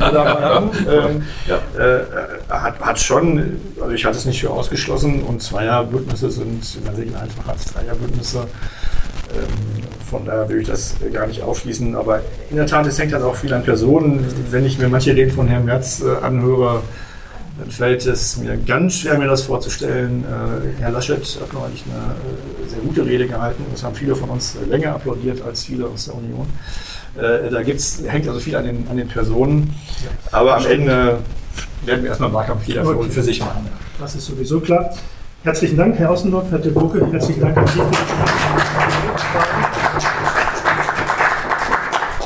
hatten, hat schon, also ich halte es nicht für ausgeschlossen und Zweierbündnisse sind in der Regel einfacher als Dreierbündnisse. Von daher will ich das gar nicht ausschließen, aber in der Tat, es hängt halt auch viel an Personen. Wenn ich mir manche Reden von Herrn Merz anhöre, dann fällt es mir ganz schwer, mir das vorzustellen. Herr Laschet hat neulich eine sehr gute Rede gehalten. Das haben viele von uns länger applaudiert als viele aus der Union. Da hängt also viel an den Personen. Aber am Ende werden wir erstmal Wahlkampf jeder für sich machen. Das ist sowieso klar. Herzlichen Dank, Herr Außendorf, Herr de Burke. Herzlichen Dank an Sie für die Fragen.